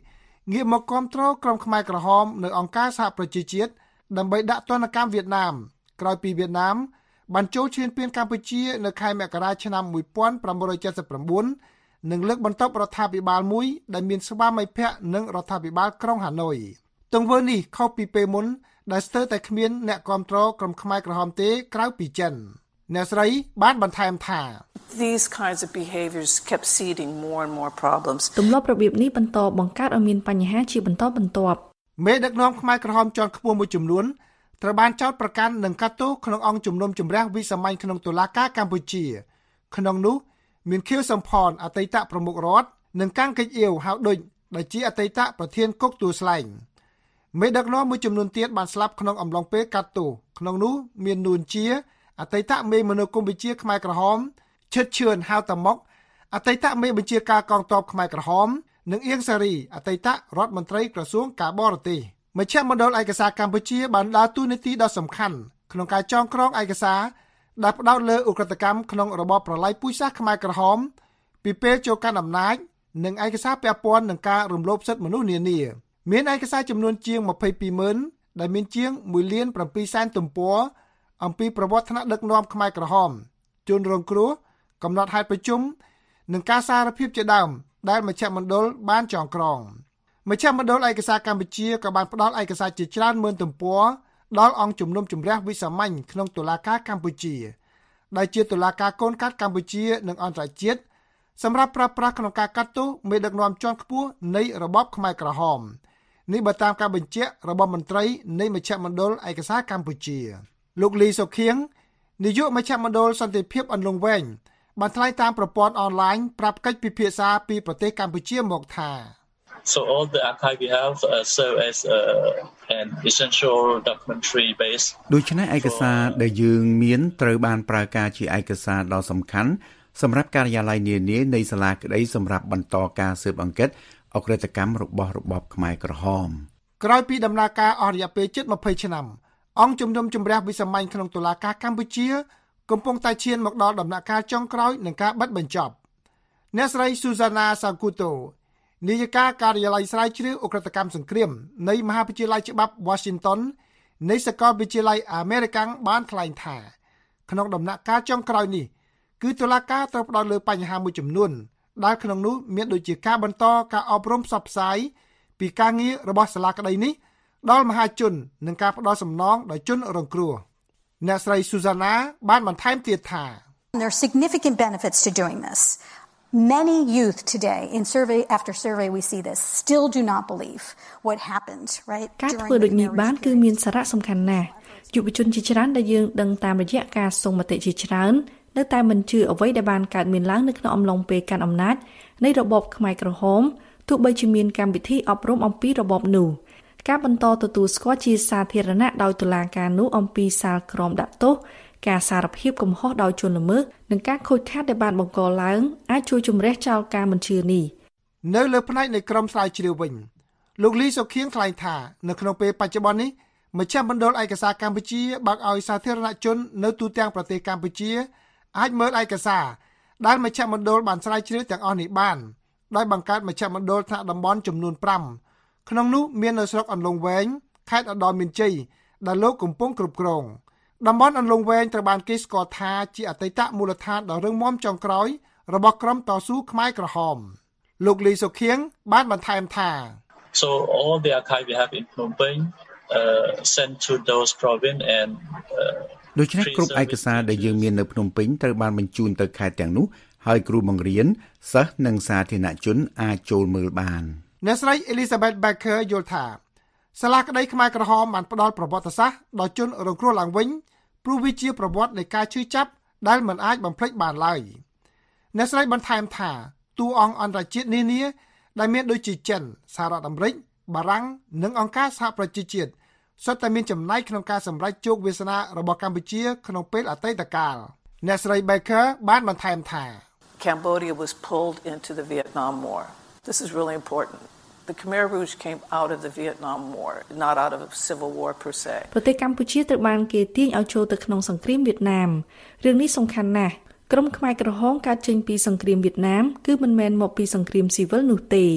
ងាកមកគាំទ្រក្រុមខ្មែរក្រហមនៅអង្គការសហប្រជាជាតិដើម្បីដាក់ទណ្ឌកម្មវៀតណាមក្រោយពីវៀតណាមបានចូលឈ្លានពានកម្ពុជានៅខែមករាឆ្នាំmột nghìn chín trăm bảy mươi chínនិងលើកបន្ទប់រដ្ឋាភិបាលមួយដែលមានស្វាមីភក្តិនឹងរដ្ឋាភិបាលក្រុងហាណូយទង្វើនេះខុសពីពេលមុនដែលស្ទើរតែគ្មានអ្នកគាំទ្រក្រុមខ្មែរក្រហមទេក្រៅពីចិនអ្នកស្រីបានបន្ថែមថា These kinds of behaviors kept seeding more and more problems ទម្លាប់របៀបនេះបន្តបង្កើតឲ្យមានបញ្ហាជាបន្តបន្ទាប់មេដឹកនាំខ្មែរក្រហមជាន់ខ្ពស់មួយចំនួនត្រូវបានចោទប្រកាន់និងកាត់ទោសក្នុងអង្គជំនុំជម្រះវិសាមញ្ញក្នុងតុលាការកម្ពុជាក្នុងនោះមានខៀវសំផនអតីតប្រមុខរដ្ឋនិងកាំងកិច្ចអៀវហៅដុចដែលជាអតីតប្រធានគុកទួលស្លែងមេដឹកនាំមួយចំនួនទៀតបានស្លាប់ក្នុងអំឡុងពេលកាត់ទោសក្នុងនោះមាននួនជាអតីតមេមនោគមវិជ្ជាខ្មែរក្រហមឈិតឈឿនហៅតាមុកអតីតមេបញ្ជាការកងទ័ពខ្មែរក្រហមនិងអៀងសារីអតីតរដ្ឋមន្ត្រីក្រសួងការបរទេសមជ្ឈមណ្ឌលឯកសារកម្ពុជាបានដើរតួនាទីដ៏សំខាន់ក្នុងការចងក្រងឯកសារដែលផ្ដោតលើឧក្រិដ្ឋកម្មក្នុងរបបប្រល័យពូជសាសន៍ខ្មែរក្រហមពីពេលចូលកាន់អំណាចនិងឯកសារពាក់ព័ន្ធនឹងការរំលោភសិទ្ធិមនុស្សនានាមានឯកសារចំនួនជាងម្ភៃពីរម៉ឺនដែលមានជាងមួយលានbảyសែនទំព័រអំពីប្រវត្តិថ្នាក់ដឹកនាំខ្មែរក្រហមជនរងគ្រោះកំណត់ហេតុប្រជុំនិងការសារភាពជាដើមដែលមជ្ឈមណ្ឌលបានចងក្រងមជ្ឈមណ្ឌលឯកសារកម្ពុជាក៏បានផ្ដល់ឯកសារជាច្រើនម៉ឺនទំព័រដល់អង្គជំនុំជម្រះវិសាមញ្ញក្នុងតុលាការកម្ពុជាដែលជាតុលាការកូនកាត់កម្ពុជានិងអន្តរជាតិសម្រាប់ប្រើប្រាស់ក្នុងការកាត់ទោសមេដឹកនាំជាន់ខ្ពស់នៃរបបខ្មែរក្រហមនេះបើតាមការបញ្ជាក់របស់មន្ត្រីនៃមជ្ឈមណ្ឌលឯកសារកម្ពុជាលោកលីសុខៀងនាយកមជ្ឈមណ្ឌលសន្តិភាពអន្លង់វែងបានថ្លែងតាមប្រព័ន្ធអនឡាញប្រាប់កិច្ចពិភាក្សាពីប្រទេសកម្ពុជាមកថា So all the archive we have uh, serve as uh, an essential documentary base ដូច្នេះឯកសារដែលយើងមានត្រូវបានប្រើការជាឯកសារដ៏សំខាន់សម្រាប់ការិយាល័យនានានៃសាលាក្តីសម្រាប់បន្តការស៊ើបអង្កេតអក្រិតកម្មរបស់របបខ្មែរក្រហមក្រោយពីដំណើរការអស់រយៈពេលជិតម្ភៃឆ្នាំអង្គជំនុំជម្រះវិសាមញ្ញក្នុងតុលាការកម្ពុជាកំពុងតែឈានមកដល់ដំណាក់កាលចុងក្រោយនឹងការបិទបញ្ចប់អ្នកស្រី Susana Sakuto នាយិកាការិយាល័យស្រាវជ្រាវអក្រិតកម្មសង្គ្រាមនៃមហាវិទ្យាល័យច្បាប់ Washington នៃសាកលវិទ្យាល័យ American បានថ្លែងថាក្នុងដំណាក់កាលចុងក្រោយនេះគឺតុលាការត្រូវផ្ដោតលើបញ្ហាមួយចំនួនដែលក្នុងនោះមានដូចជាការបន្តការអប់រំផ្សព្វផ្សាយពីការងាររបស់សាលាក្តីនេះដល់មហាជននិងការផ្ដល់សំណងដល់ជនរងគ្រោះអ្នកស្រី Susana បានបន្ថែមទៀតថា There are significant benefits to doing this. Many youth today in survey after survey we see this still do not believe what happened, right? ការធ្វើដូចនេះបានគឺមានសារៈសំខាន់ណាស់យុវជនជាច្រើនដែលយើងដឹងតាមរយៈការសុំមតិជាច្រើននៅតែមិនជឿអ្វីដែលបានកើតមានឡើងនៅក្នុងអំឡុងពេលកាន់អំណាចនៃរបបខ្មែរក្រហមទោះបីជាមានកម្មវិធីអប់រំអំពីរបបនោះការបន្តទទួលស្គាល់ជាសាធារណៈដោយតុលាការនោះអំពីសាលក្រមដាក់ទោសការសារភាពកំហុសដោយជនល្មើសនិងការខូចខាតដែលបានបង្កឡើងអាចជួយជំរះចោលការមិនជឿនេះនៅលើផ្នែកនៃក្រមស្រាវជ្រាវវិញលោកលីសុខៀងថ្លែងថានៅក្នុងពេលបច្ចុប្បន្ននេះមជ្ឈមណ្ឌលឯកសារកម្ពុជាបើកឲ្យសាធារណជននៅទូទាំងប្រទេសកម្ពុជាអាចមើលឯកសារដែលមជ្ឈមណ្ឌលបានស្រាវជ្រាវទាំងអស់នេះបានដោយបង្កើតមជ្ឈមណ្ឌលថ្នាក់តំបន់ចំនួនប្រាំក្នុងនោះមាននៅស្រុកអន្លង់វែងខេត្តឧត្តរមានជ័យដែលលោកកំពុងគ្រប់គ្រងតំបន់អន្លង់វែងត្រូវបានគេស្គាល់ថាជាអតីតមូលដ្ឋានដ៏រឹងមាំចុងក្រោយរបស់ក្រុមតស៊ូខ្មែរក្រហមលោកលីសុខៀងបានបន្ថែមថា So all the archive we have in Phnom Penh uh, sent to those province and uh, ដូច្នេះគ្រប់ឯកសារដែលយើងមាននៅភ្នំពេញត្រូវបានបញ្ជូនទៅខេត្តទាំងនោះហើយគ្រូបង្រៀនសិស្សនិងសាធារណជនអាចចូលមើលបានអ្នកស្រី Elizabeth Baker យល់ថាសាលាក្តីខ្មែរក្រហមបានផ្ដល់ប្រវត្តិសាស្ត្រដល់ជនរងគ្រោះឡើងវិញព្រោះវាជាប្រវត្តិនៃការឈឺចាប់ដែលមិនអាចបំភ្លេចបានឡើយអ្នកស្រីបន្ថែមថាតួអង្គអន្តរជាតិនានាដែលមានដូចជាចិនសហរដ្ឋអាមេរិកបារាំងនិងអង្គការសហប្រជាជាតិសុទ្ធតែមានចំណែកក្នុងការសម្រេចជោគវាសនារបស់កម្ពុជាក្នុងពេលអតីតកាលអ្នកស្រី Baker បានបន្ថែមថា Cambodia was pulled into the Vietnam War. This is really important. The Khmer Rouge came out of the Vietnam War, not out of a civil war per se. ប្រទេសកម្ពុជាត្រូវបានគេទាញឲ្យចូលទៅក្នុងសង្គ្រាមវៀតណាមរឿងនេះសំខាន់ណាស់ក្រុមខ្មែរក្រហមកើតចេញពីសង្គ្រាមវៀតណាមគឺមិនមែនមកពីសង្គ្រាមស៊ីវិលនោះទេ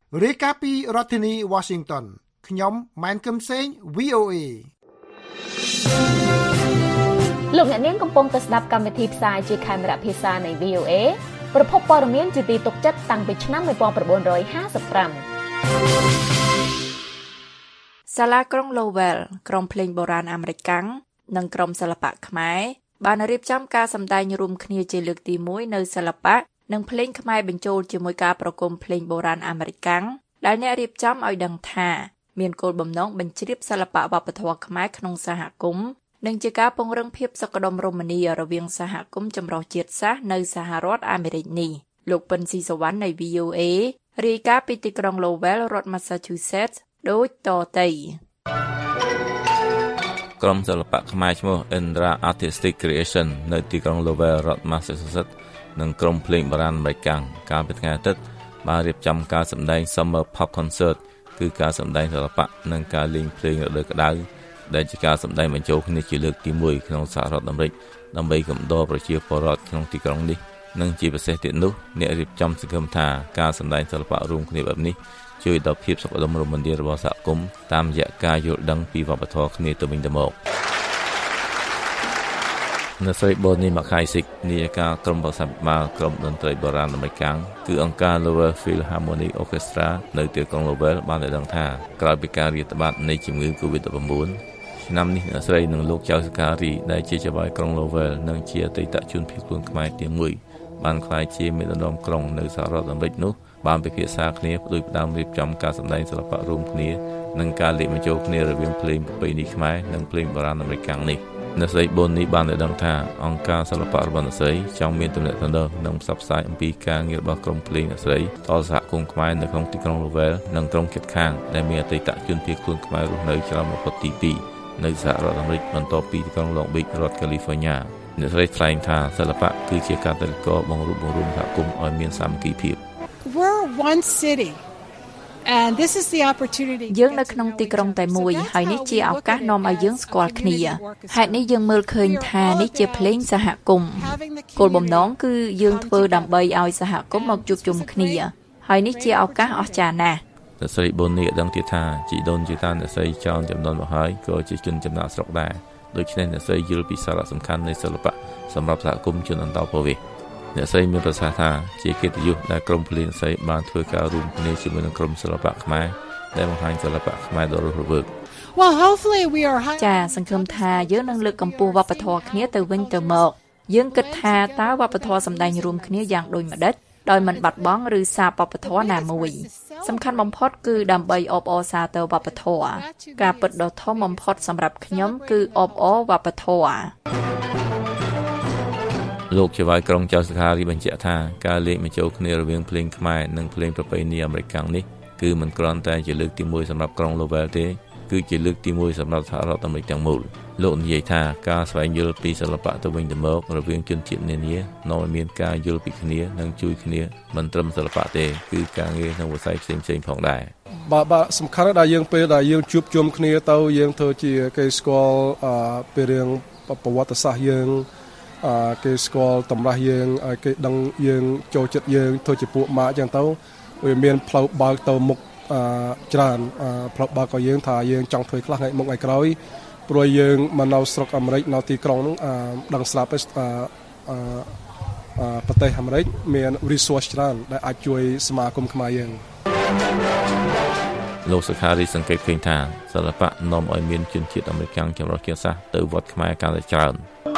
រាយការណ៍ពីរដ្ឋធានី Washington ខ្ញុំម៉ែនគឹមសេង វី អូ เอលោកអ្នកនាងកំពុងតែស្ដាប់កម្មវិធីផ្សាយជាខេមរៈភាសានៃ វី អូ เอ ប្រភពព័ត៌មានជាទីទុកចិត្តតាំងពីឆ្នាំnineteen fifty-five សាលាក្រុង Lowell ក្រុមភ្លេងបុរាណអាមេរិកាំងនិងក្រុមសិល្បៈខ្មែរបានរៀបចំការសម្ដែងរួមគ្នាជាលើកទីoneនៅសិល្បៈនិងភ្លេងខ្មែរបញ្ចូលជាមួយការប្រគំភ្លេងបុរាណអាមេរិកាំងដែលអ្នករៀបចំឲ្យដឹងថាមានគោលបំណងបញ្ជ្រាបសិល្បៈវប្បធម៌ខ្មែរក្នុងសហគមន៍និងជាការពង្រឹងភាពសុខដុមរមនារវាងសហគមន៍ចម្រុះជាតិសាសន៍នៅសហរដ្ឋអាមេរិកនេះលោកពិនស៊ីសវណ្ណនៃ វី អូ เอ រាយការណ៍ពីទីក្រុង Lowell រដ្ឋ Massachusetts ដូចតទៅក្រុមសិល្បៈខ្មែរឈ្មោះ Indra Artistic Creation នៅទីក្រុង Lowell រដ្ឋ Massachusetts និងក្រុមភ្លេងបុរាណអាមេរិកកាំងកាលពីថ្ងៃអាទិត្យបានរៀបចំការសម្ដែង Summer Pop Concert គឺការសម្ដែងសិល្បៈនិងការលេងភ្លេងរដូវក្តៅដែលជាការសម្ដែងបញ្ចូលគ្នាជាលើកទីoneក្នុងសហរដ្ឋអាមេរិកដើម្បីកំដរប្រជាពលរដ្ឋក្នុងទីក្រុងនេះនិងជាពិសេសទៀតនោះអ្នករៀបចំសង្ឃឹមថាការសម្ដែងសិល្បៈរួមគ្នាបែបនេះជួយដល់ភាពសុខដុមរមនារបស់សហគមន៍តាមរយៈការយល់ដឹងពីវប្បធម៌គ្នាទៅវិញទៅមកនៅស្រីបូនីម៉ាខៃស៊ីកនាយិកាក្រុមប្រសិទ្ធបាលក្រុមតន្ត្រីបុរាណអាមេរិកគឺអង្គការ Lowell Philharmonic Orchestra នៅទីក្រុង Lowell បានដឹងថាក្រោយពីការរាតត្បាតនៃជំងឺ COVID nineteen ឆ្នាំនេះអ្នកស្រីនិងលោកចៅសការីដែលជាចៅហ្វាយក្រុង Lowell និងជាអតីតជនភៀសខ្លួនខ្មែរទីមួយបានក្លាយជាមេដឹកនាំក្រុងនៅសហរដ្ឋអាមេរិកនោះបានពិភាក្សាគ្នាផ្ដួចផ្ដើមរៀបចំការសម្ដែងសិល្បៈរួមគ្នានិងការលាយបញ្ចូលគ្នារវាងភ្លេងប្រពៃណីខ្មែរនិងភ្លេងបុរាណអាមេរិកនេះអ្នកស្រីបូននេះបានដឹងថាអង្គការសិល្បៈរបស់អ្នកស្រីចង់មានទំនាក់ទំនងនិងផ្សព្វផ្សាយអំពីការងាររបស់ក្រុមភ្លេងអ្នកស្រីដល់សហគមន៍ខ្មែរនៅក្នុងទីក្រុង Lowell និងក្រុមជិតខាងដែលមានអតីតជនភៀសខ្លួនខ្មែររស់នៅច្រើនបំផុតទីtwoនៅសហរដ្ឋអាមេរិកបន្ទាប់ពីទីក្រុង Long Beach រដ្ឋ California អ្នកស្រីថ្លែងថាសិល្បៈគឺជាកាតព្វកិច្ចបង្រួបបង្រួមសហគមន៍ឲ្យមានសាមគ្គីភាព We're one city and this is the opportunity យើងនៅក្នុងទីក្រុងតែមួយហើយនេះជាឱកាសនាំឲ្យយើងស្គាល់គ្នាហេតុនេះយើងមើលឃើញថានេះជាភ្លេងសហគមន៍គោលបំណងគឺយើងធ្វើដើម្បីឲ្យសហគមន៍មកជួបជុំគ្នាហើយនេះជាឱកាសអស្ចារ្យណាស់អ្នកស្រីបូននេះដឹងទៀតថាជីដូនជីតាអ្នកស្រីចောင်းចំនួនមកហើយក៏ជាជនចំណាក់ស្រុកដែរដូច្នេះអ្នកស្រីយល់ពីសារៈសំខាន់នៃសិល្បៈសម្រាប់សហគមន៍ជនអន្តោប្រវេសន៍អ្នកស្រីមានប្រសាសន៍ថាជាកិត្តិយសដែលក្រុមភ្លេងអ្នកស្រីបានធ្វើការរួមគ្នាជាមួយនឹងក្រុមសិល្បៈខ្មែរដែលបង្ហាញសិល្បៈខ្មែរដ៏រស់រវើក Well hopefully we are ចាសង្ឃឹមថាយើងនឹងលើកកម្ពស់វប្បធម៌គ្នាទៅវិញទៅមកយើងគិតថាតើវប្បធម៌សម្ដែងរួមគ្នាយ៉ាងដូចម្ដេចដោយមិនបាត់បង់ឬសាបវប្បធម៌ណាមួយសំខាន់បំផុតគឺដើម្បីអបអរសាទរវប្បធម៌ការពិតដ៏ធំបំផុតសម្រាប់ខ្ញុំគឺអបអរវប្បធម៌លោកជាវាយក្រុងចៅសខារីបញ្ជាក់ថាការលេងបញ្ចូលគ្នារវាងភ្លេងខ្មែរនិងភ្លេងប្រពៃណីអាមេរិកនេះគឺមិនគ្រាន់តែជាលើកទីoneសម្រាប់ក្រុង Lowell ទេគឺជាលើកទីoneសម្រាប់សហរដ្ឋអាមេរិកទាំងមូលលោកនិយាយថាការស្វែងយល់ពីសិល្បៈទៅវិញទៅមករវាងជនជាតិនានានាំឲ្យមានការយល់ពីគ្នានិងជួយគ្នាមិនត្រឹមសិល្បៈទេគឺការងារក្នុងវិស័យផ្សេងៗផងដែរបាទបាទសំខាន់ដែលយើងពេលដែលយើងជួបជុំគ្នាទៅយើងធ្វើជាគេស្គាល់ពីរឿងប្រវត្តិសាស្ត្រយើងគេស្គាល់តម្រាស់យើងឲ្យគេដឹងយើងចូលចិត្តយើងធ្វើជាពួកម៉ាក់អញ្ចឹងទៅវាមានផ្លូវបើកទៅមុខច្រើនផ្លូវបើកឲ្យយើងថាយើងចង់ធ្វើខ្លះថ្ងៃមុខថ្ងៃក្រោយព្រោះយើងមកនៅស្រុកអាមេរិកនៅទីក្រុងហ្នឹងដឹងស្រាប់ប្រទេសអាមេរិកមាន resource ច្រើនដែលអាចជួយសមាគមខ្មែរយើងលោកសុខារីសង្កេតឃើញថាសិល្បៈនាំឲ្យមានជនជាតិអាមេរិកចម្រុះជាតិសាសន៍ទៅវត្តខ្មែរកាន់តែច្រើន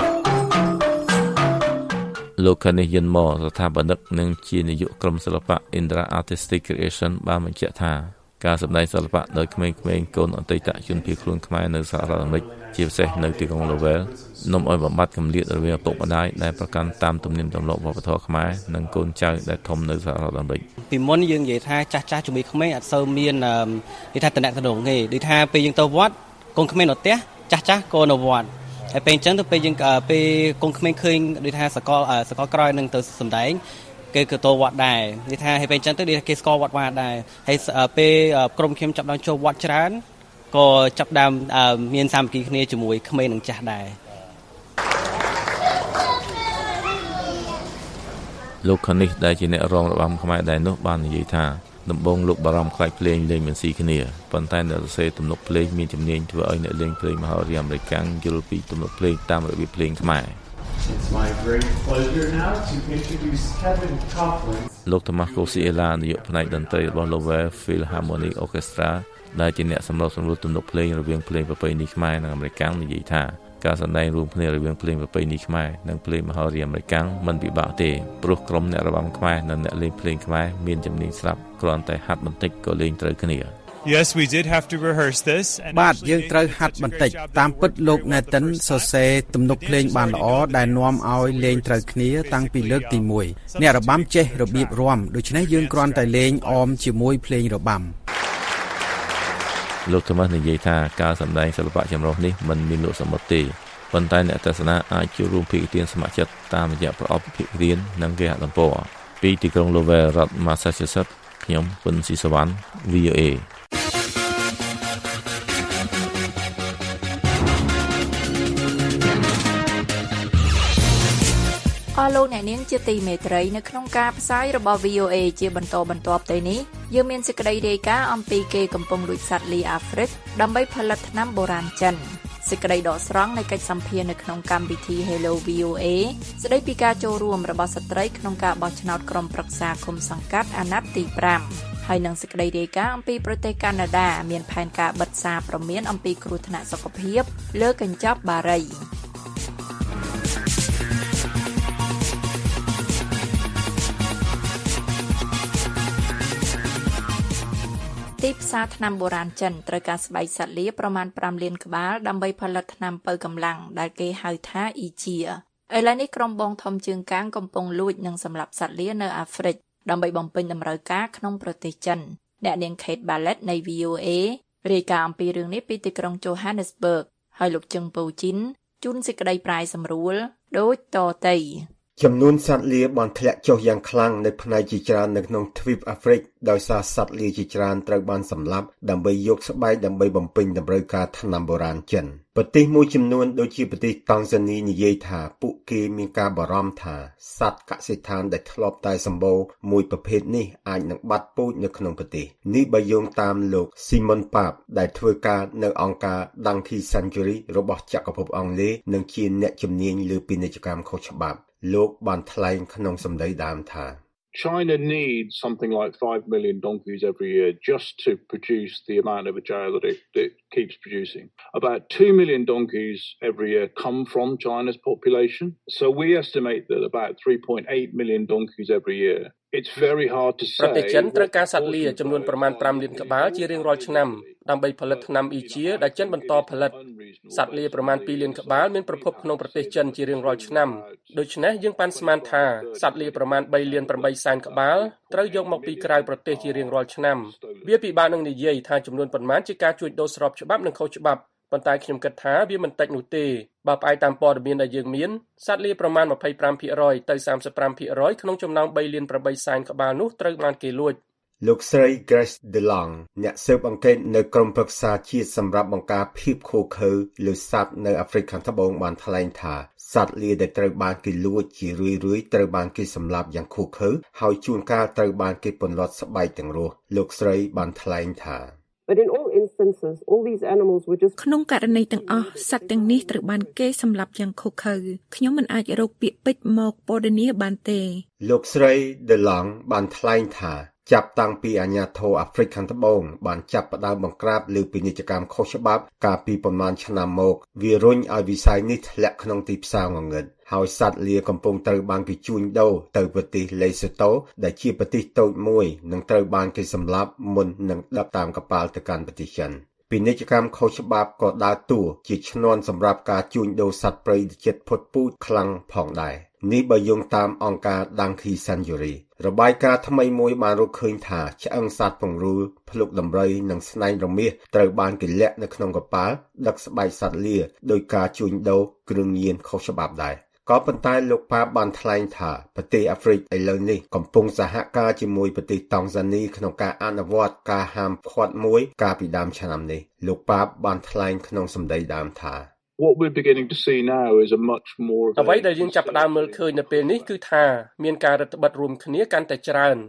លោកខនេះយិនម៉ស្ថាបនិកនិងជានាយកក្រុមសិល្បៈ Indra Artistic Creation បានបញ្ជាក់ថាការសម្ដែងសិល្បៈដោយក្មេងៗកូនអតីតជនភៀសខ្លួនខ្មែរនៅសហរដ្ឋអាមេរិកជាពិសេសនៅទីក្រុង Lowell នាំឲ្យបំបត្តិគម្លាតរវាងឪពុកម្ដាយដែលប្រកាន់តាមទំនៀមទម្លាប់វប្បធម៌ខ្មែរនិងកូនចៅដែលធំនៅសហរដ្ឋអាមេរិកពីមុនយើងនិយាយថាចាស់ចាស់ជាមួយក្មេងអត់សូវមាននិយាយថាតំណែងទេដូចថាពេលយើងទៅវត្តកូនក្មេងនៅផ្ទះចាស់ចាស់ក៏នៅវត្តហើយពេលអញ្ចឹងទៅពេលយើងពេលកូនក្មេងឃើញដូចថាសកលសកលក្រោយនឹងទៅសម្ដែងគេក៏ទៅវត្តដែរនិយាយថាហើយពេលអញ្ចឹងទៅគេស្គាល់វត្តវត្តដែរហើយពេលក្រុមខ្ញុំចាប់ដល់ចូលវត្តច្រើនក៏ចាប់ដើមមានសាមគ្គីគ្នាជាមួយក្មេងនិងចាស់ដែរលោកខនេះដែលជាអ្នករងរបាំខ្មែរដែរនោះបាននិយាយថាដំបូងលោកបារម្ភខ្លាចភ្លេងលេងមិនស៊ីគ្នាប៉ុន្តែអ្នកសរសេរទំនុកភ្លេងមានជំនាញធ្វើឲ្យអ្នកលេងភ្លេងមហោរីអាមេរិកយល់ពីទំនុកភ្លេងតាមរបៀបភ្លេងខ្មែរ It's my great pleasure now to introduce Kevin Coughlin លោក Thomas Kosiela នាយកផ្នែកតន្ត្រីរបស់ Lowell Philharmonic Orchestra ដែលជាអ្នកសម្របសម្រួលទំនុកភ្លេងរវាងភ្លេងប្រពៃណីខ្មែរនិងអាមេរិកនិយាយថាការសម្ដែងរួមគ្នារវាងភ្លេងប្រពៃណីខ្មែរនិងភ្លេងមហោរីអាមេរិកមិនពិបាកទេព្រោះក្រុមអ្នករបាំខ្មែរនិងអ្នកលេងភ្លេងខ្មែរមានជំនាញស្រាប់គ្រាន់តែហាត់បន្តិចក៏លេងត្រូវគ្នា Yes, we did have to rehearse this. បាទយើងត្រូវហាត់បន្តិចតាមពិតលោក Nathan សរសេរទំនុកភ្លេងបានល្អដែលនាំឲ្យលេងត្រូវគ្នាតាំងពីលើកទីមួយអ្នករបាំចេះរបៀបរាំដូច្នេះយើងគ្រាន់តែលេងអមជាមួយភ្លេងរបាំលោក Thomas និយាយថាការសម្ដែងសិល្បៈចម្រុះនេះមិនមានលក់សម្បត្តិទេប៉ុន្តែអ្នកទស្សនាអាចចូលរួមភាគទានស្ម័គ្រចិត្តតាមរយៈប្រអប់ភាគទាននិងគេហទំព័រពីទីក្រុង Lowell រដ្ឋ Massachusetts ខ្ញុំពុនស៊ីសវណ្ណ V O A អស់លោកអ្នកនាងជាទីមេត្រីនៅក្នុងការផ្សាយរបស់ V O A ជាបន្តបន្ទាប់ទៅនេះយើងមានសេចក្តីរាយការណ៍អំពីគេកំពុងលួចសត្វលីអាហ្វ្រិកដើម្បីផលិតថ្នាំបុរាណចិនសេចក្តីដកស្រង់នៃកិច្ចសម្ភារនៅក្នុងកម្មវិធី Hello V O A ស្តីពីការចូលរួមរបស់ស្ត្រីក្នុងការបោះឆ្នោតក្រុមប្រឹក្សាឃុំសង្កាត់អាណត្តិទីfiveហើយនឹងសេចក្តីរាយការណ៍អំពីប្រទេសកាណាដាមានផែនការបិទសារព្រមានអំពីគ្រោះថ្នាក់សុខភាពលើកញ្ចប់បារីទីផ្សារថ្នាំបុរាណចិនត្រូវការស្បែកសត្វលាប្រមាណfiveលានក្បាលដើម្បីផលិតថ្នាំពៅកម្លាំងដែលគេហៅថាអ៊ីជាឥឡូវនេះក្រុមបងធំជើងកាងកំពុងលួចនិងសម្លាប់សត្វលានៅអាហ្វ្រិកដើម្បីបំពេញតម្រូវការក្នុងប្រទេសចិនអ្នកនាង Kate Ballet នៃ V O A រាយការណ៍អំពីរឿងនេះពីទីក្រុង Johannesburg ហើយលោកជឹងពូជីនជូនសេចក្តីប្រាយសម្រួលដូចតទៅចំនួនសត្វលាបានធ្លាក់ចុះយ៉ាងខ្លាំងនៅផ្នែកជាច្រើននៅក្នុងទ្វីបអាហ្វ្រិកដោយសារសត្វលាជាច្រើនត្រូវបានសម្លាប់ដើម្បីយកស្បែកដើម្បីបំពេញតម្រូវការថ្នាំបុរាណចិនប្រទេសមួយចំនួនដូចជាប្រទេសតង់ហ្សានីនិយាយថាពួកគេមានការបារម្ភថាសត្វកសិដ្ឋានដែលធ្លាប់តែសម្បូរមួយប្រភេទនេះអាចនឹងបាត់ពូជនៅក្នុងប្រទេសនេះបើយោងតាមលោក Simon Pap ដែលធ្វើការនៅអង្គការ Donkey Sanctuary របស់ចក្រភពអង់គ្លេសនិងជាអ្នកជំនាញលើពាណិជ្ជកម្មខុសច្បាប់លោកបានថ្លែងក្នុងសម្ដីដើមថា China needs something like five million donkeys every year just to produce the amount of ajao that it, it keeps producing. About two million donkeys every year come from China's population. So we estimate that about three point eight million donkeys every year. It's very hard to say. ប្រទេសចិនត្រូវការសត្វលាចំនួនប្រមាណfiveលានក្បាលជារៀងរាល់ឆ្នាំដើម្បីផលិតថ្នាំអ៊ីជាដែលចិនបន្តផលិតសត្វលាប្រមាណtwoលានក្បាលមានប្រភពក្នុងប្រទេសចិនជារៀងរាល់ឆ្នាំដូច្នេះយើងប៉ាន់ស្មានថាសត្វលាប្រមាណthreeលានeightសែនក្បាលត្រូវយកមកពីក្រៅប្រទេសជារៀងរាល់ឆ្នាំវាពិបាកនឹងនិយាយថាចំនួនប៉ុន្មានជាការជួញដូរស្របច្បាប់និងខុសច្បាប់ប៉ុន្តែខ្ញុំគិតថាវាមិនតិចនោះទេបើផ្អែកតាមព័ត៌មានដែលយើងមានសត្វលាប្រមាណtwenty-five percent ទៅthirty-five percentក្នុងចំណោមthreeលានeightសែនក្បាលនោះត្រូវបានគេលួចលោកស្រី Grace DeLong អ្នកស៊ើបអង្កេតនៅក្រុមប្រឹក្សាជាតិសម្រាប់បង្ការភាពឃោរឃៅលើសត្វនៅអាហ្វ្រិកខាងត្បូងបានថ្លែងថាសត្វលាដែលត្រូវបានគេលួចជារឿយៗត្រូវបានគេសម្លាប់យ៉ាងឃោរឃៅហើយជួនកាលត្រូវបានគេពន្លត់ស្បែកទាំងរស់លោកស្រីបានថ្លែងថា But in all instances all these animals were just ក្នុងករណីទាំងអស់សត្វទាំងនេះត្រូវបានគេសម្លាប់យ៉ាងឃោរឃៅខ្ញុំមិនអាចរកពាក្យពេចន៍មកពណ៌នាបានទេលោកស្រី DeLong បានថ្លែងថាចាប់តាំងពីអាញាធរអាហ្វ្រិកខាងត្បូងបានចាប់ផ្ដើមបង្ក្រាបលើពាណិជ្ជកម្មខុសច្បាប់កាលពីប្រមាណឆ្នាំមកវារុញឲ្យវិស័យនេះធ្លាក់ក្នុងទីផ្សារងងឹតហើយសត្វលាកំពុងត្រូវបានគេជួញដូរទៅប្រទេសលេសូតូដែលជាប្រទេសតូចមួយនិងត្រូវបានគេសម្លាប់មុននឹងដឹកតាមកប៉ាល់ទៅកាន់ប្រទេសចិនពាណិជ្ជកម្មខុសច្បាប់ក៏ដើរតួជាឈ្នន់សម្រាប់ការជួញដូរសត្វព្រៃជិតផុតពូជខ្លាំងផងដែរនេះបើយោងតាមអង្គការ Donkey Sanctuary របាយការណ៍ថ្មីមួយបានរកឃើញថាឆ្អឹងសត្វពង្រូលភ្លុកដំរីនិងស្នែងរមាសត្រូវបានគេលាក់នៅក្នុងកប៉ាល់ដឹកស្បែកសត្វលាដោយការជួញដូរគ្រឿងញៀនខុសច្បាប់ដែរក៏ប៉ុន្តែលោកប៉ាបបានថ្លែងថាប្រទេសអាហ្វ្រិកឥឡូវនេះកំពុងសហការជាមួយប្រទេសតង់ហ្សានីក្នុងការអនុវត្តការហាមឃាត់មួយកាលពីដើមឆ្នាំនេះលោកប៉ាបបានថ្លែងក្នុងសម្ដីដើមថា What we're beginning to see now is a much more អ្វីដែលយើងចាប់ផ្ដើមមើលឃើញនៅពេលនេះគឺថាមានការរដ្ឋបិទរួមគ្នាកាន់តែច្រើន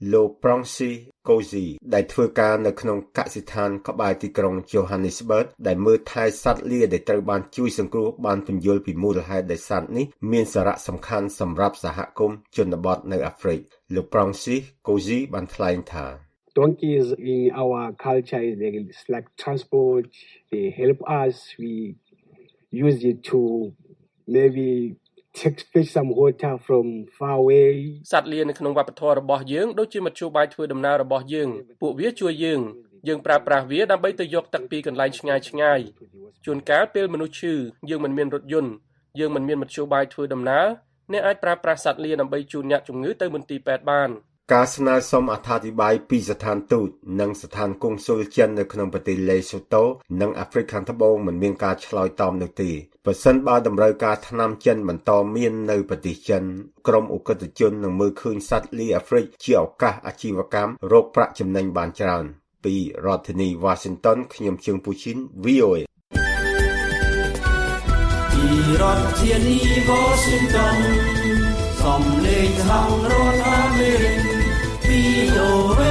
លោក Prongsi Kozi ដែលធ្វើការនៅក្នុងកសិដ្ឋានក្បែរទីក្រុង Johannesburg ដែលមើលថែសត្វលាដែលត្រូវបានជួយសង្គ្រោះបានពន្យល់ពីមូលហេតុដែលសត្វនេះមានសារៈសំខាន់សម្រាប់សហគមន៍ជនបទនៅអាហ្វ្រិកលោក Prongsi Kozi បានថ្លែងថា Donkeys in our culture is like transport. They help us. We use it to maybe take fish some water from far away. សត្វលានៅក្នុងវប្បធម៌របស់យើងដូចជាមធ្យោបាយធ្វើដំណើររបស់យើងពួកវាជួយយើងយើងប្រើប្រាស់វាដើម្បីទៅយកទឹកពីកន្លែងឆ្ងាយឆ្ងាយជួនកាលពេលមនុស្សឈឺយើងមិនមានរថយន្តយើងមិនមានមធ្យោបាយធ្វើដំណើរអ្នកអាចប្រើប្រាស់សត្វលាដើម្បីជូនអ្នកជំងឺទៅមន្ទីរពេទ្យបានការស្នើសុំអត្ថាធិប្បាយពីស្ថានទូតនិងស្ថានកុងស៊ុលចិននៅក្នុងប្រទេសលេសូតូនិងអាហ្វ្រិកខាងត្បូងមិនមានការឆ្លើយតបនោះទេប្រសិនបើតម្រូវការថ្នាំចិនបន្តមាននៅប្រទេសចិនក្រុមឧក្រិដ្ឋជននឹងមើលឃើញសត្វលាអាហ្វ្រិកជាឱកាសអាជីវកម្មរកប្រាក់ចំណេញបានច្រើនពីរដ្ឋធានី Washington ខ្ញុំជើងពូជីន V O A ពីរដ្ឋធានី Washington សំឡេងខាងរដ្ឋអាមេរិក V O A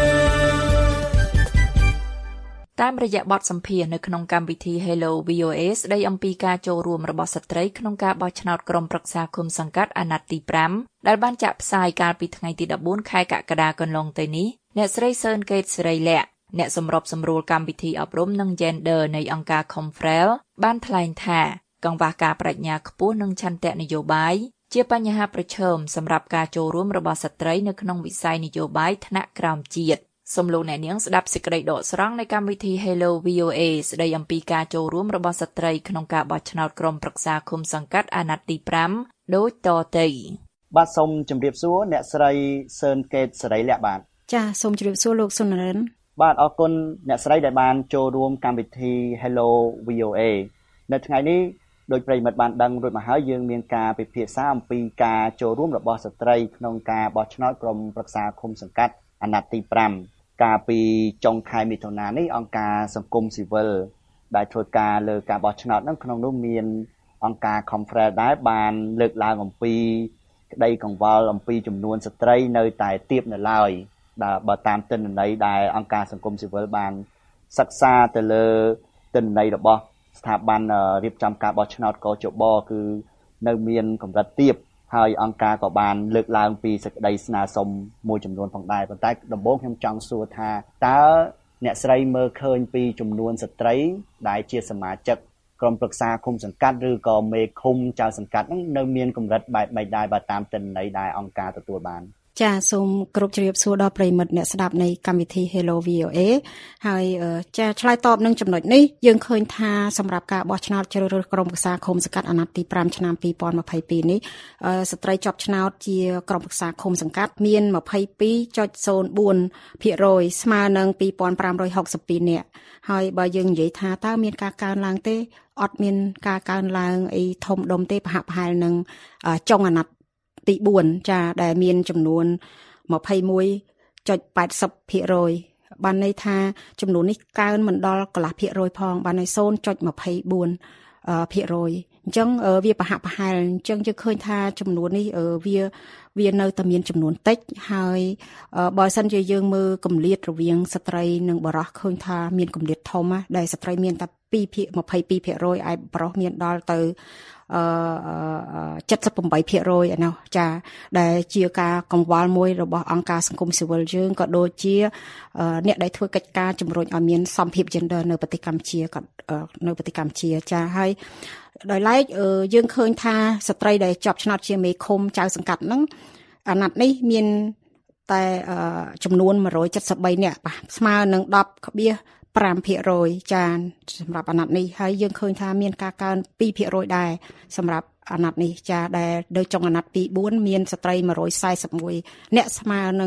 តាមរយៈបទសម្ភាសន៍នៅក្នុងកម្មវិធី Hello វី អូ เอ ស្ដីអំពីការចូលរួមរបស់ស្ត្រីក្នុងការបោះឆ្នោតក្រុមប្រឹក្សាឃុំសង្កាត់អាណត្តិទីប្រាំដែលបានចាក់ផ្សាយកាលពីថ្ងៃទីដប់បួនខែកក្កដាកន្លងទៅនេះអ្នកស្រីសឿនកេតសេរីលក្ខអ្នកសម្របសម្រួលកម្មវិធីអប់រំនិង Gender នៃអង្គការ Confrel បានថ្លែងថាកង្វះការប្រាជ្ញាខ្ពស់និងឆន្ទៈនយោបាយជាបញ្ហាប្រឈមសម្រាប់ការចូលរួមរបស់ស្ត្រីនៅក្នុងវិស័យនយោបាយថ្នាក់ក្រោមជាតិសូមលោកអ្នកនាងស្ដាប់សេចក្តីដកស្រង់នៃកម្មវិធី Hello វី អូ เอ ស្ដីអំពីការចូលរួមរបស់ស្ត្រីក្នុងការបោះឆ្នោតក្រុមប្រឹក្សាឃុំសង្កាត់អាណត្តិទីប្រាំដូចតទៅបាទសូមជម្រាបសួរអ្នកស្រីសឿនកេតសេរីលក្ខបាទចាសូមជម្រាបសួរលោកសុនរិនបាទអរគុណអ្នកស្រីដែលបានចូលរួមកម្មវិធី Hello វី អូ เอ នៅថ្ងៃនេះដោយប្រិយមិត្តបានដឹងរួចមកហើយយើងមានការពិភាក្សាអំពីការចូលរួមរបស់ស្ត្រីក្នុងការបោះឆ្នោតក្រុមប្រឹក្សាឃុំសង្កាត់អាណត្តិទីប្រាំកាលពីចុងខែមិថុនានេះអង្គការសង្គមស៊ីវិលដែលធ្វើការលើការបោះឆ្នោតហ្នឹងក្នុងនោះមានអង្គការ Confrel ដែរបានលើកឡើងអំពីក្តីកង្វល់អំពីចំនួនស្ត្រីនៅតែទាបនៅឡើយដែលបើតាមទិន្នន័យដែលអង្គការសង្គមស៊ីវិលបានសិក្សាទៅលើទិន្នន័យរបស់ស្ថាប័នរៀបចំការបោះឆ្នោតកោជបគឺនៅមានកម្រិតទាបហើយអង្គការក៏បានលើកឡើងពីសេចក្តីស្នើសុំមួយចំនួនផងដែរប៉ុន្តែដំបូងខ្ញុំចង់សួរថាតើអ្នកស្រីមើលឃើញពីចំនួនស្ត្រីដែលជាសមាជិកក្រុមប្រឹក្សាឃុំសង្កាត់ឬក៏មេឃុំចៅសង្កាត់ហ្នឹងនៅមានកម្រិតបែបម៉េចដែរបើតាមទិន្នន័យដែលអង្គការទទួលបានចាសូមគ្រប់ជ្រាបសួរដល់ប្រិយមិត្តអ្នកស្ដាប់នៃកម្មវិធី Hello វី អូ เอ ហើយចាឆ្លើយតបនឹងចំណុចនេះយើងឃើញថាសម្រាប់ការបោះឆ្នោតជ្រើសរើសក្រុមប្រឹក្សាឃុំសង្កាត់អាណត្តិទីប្រាំឆ្នាំពីរពាន់ម្ភៃពីរនេះស្ត្រីជាប់ឆ្នោតជាក្រុមប្រឹក្សាឃុំសង្កាត់មាន ម្ភៃពីរចុចศูนย์បួនភាគរយ ស្មើនឹង ពីរពាន់ប្រាំរយហុកសិបពីរ នាក់ហើយបើយើងនិយាយថាតើមានការកើនឡើងទេអត់មានការកើនឡើងអីធំដុំទេប្រហាក់ប្រហែលនឹងចុងអាណត្តិទីបួនចាដែលមានចំនួន ម្ភៃមួយចុចแปดสิบភាគរយ បានន័យថាចំនួននេះកើនមិនដល់កន្លះភាគរយផងបានន័យ ศูนย์ចុចยี่สิบสี่ភាគរយ អញ្ចឹងវាប្រហាក់ប្រហែលអញ្ចឹងយើងឃើញថាចំនួននេះវាវានៅតែមានចំនួនតិចហើយបើសិនជាយើងមើលកម្រិតរវាងស្ត្រីនិងបុរសឃើញថាមានកម្រិតធំណាស់ដែលស្ត្រីមានតែยี่สิบtwoភាគរយ ឯបុរសមានដល់ទៅអឺseventy-eightភាគរយ ឯនោះចាដែលជាការកង្វល់មួយរបស់អង្គការសង្គមស៊ីវិលយើងក៏ដូចជាអ្នកដែលធ្វើកិច្ចការជំរុញឲ្យមានសមភាព gender នៅប្រទេសកម្ពុជាក៏នៅប្រទេសកម្ពុជាចាហើយដោយឡែកយើងឃើញថាស្ត្រីដែលជាប់ឆ្នោតជាមេឃុំចៅសង្កាត់ហ្នឹងអាណត្តិនេះមានតែចំនួនone hundred seventy-threeនាក់ស្មើនឹង tenភាគរយ ចាសម្រាប់អាណត្តិនេះហើយយើងឃើញថាមានការកើនtwoភាគរយដែរសម្រាប់អាណត្តិនេះចាដែលនៅចុងអាណត្តិទីបួនមានស្ត្រីone hundred forty-oneអ្នកស្មើនឹង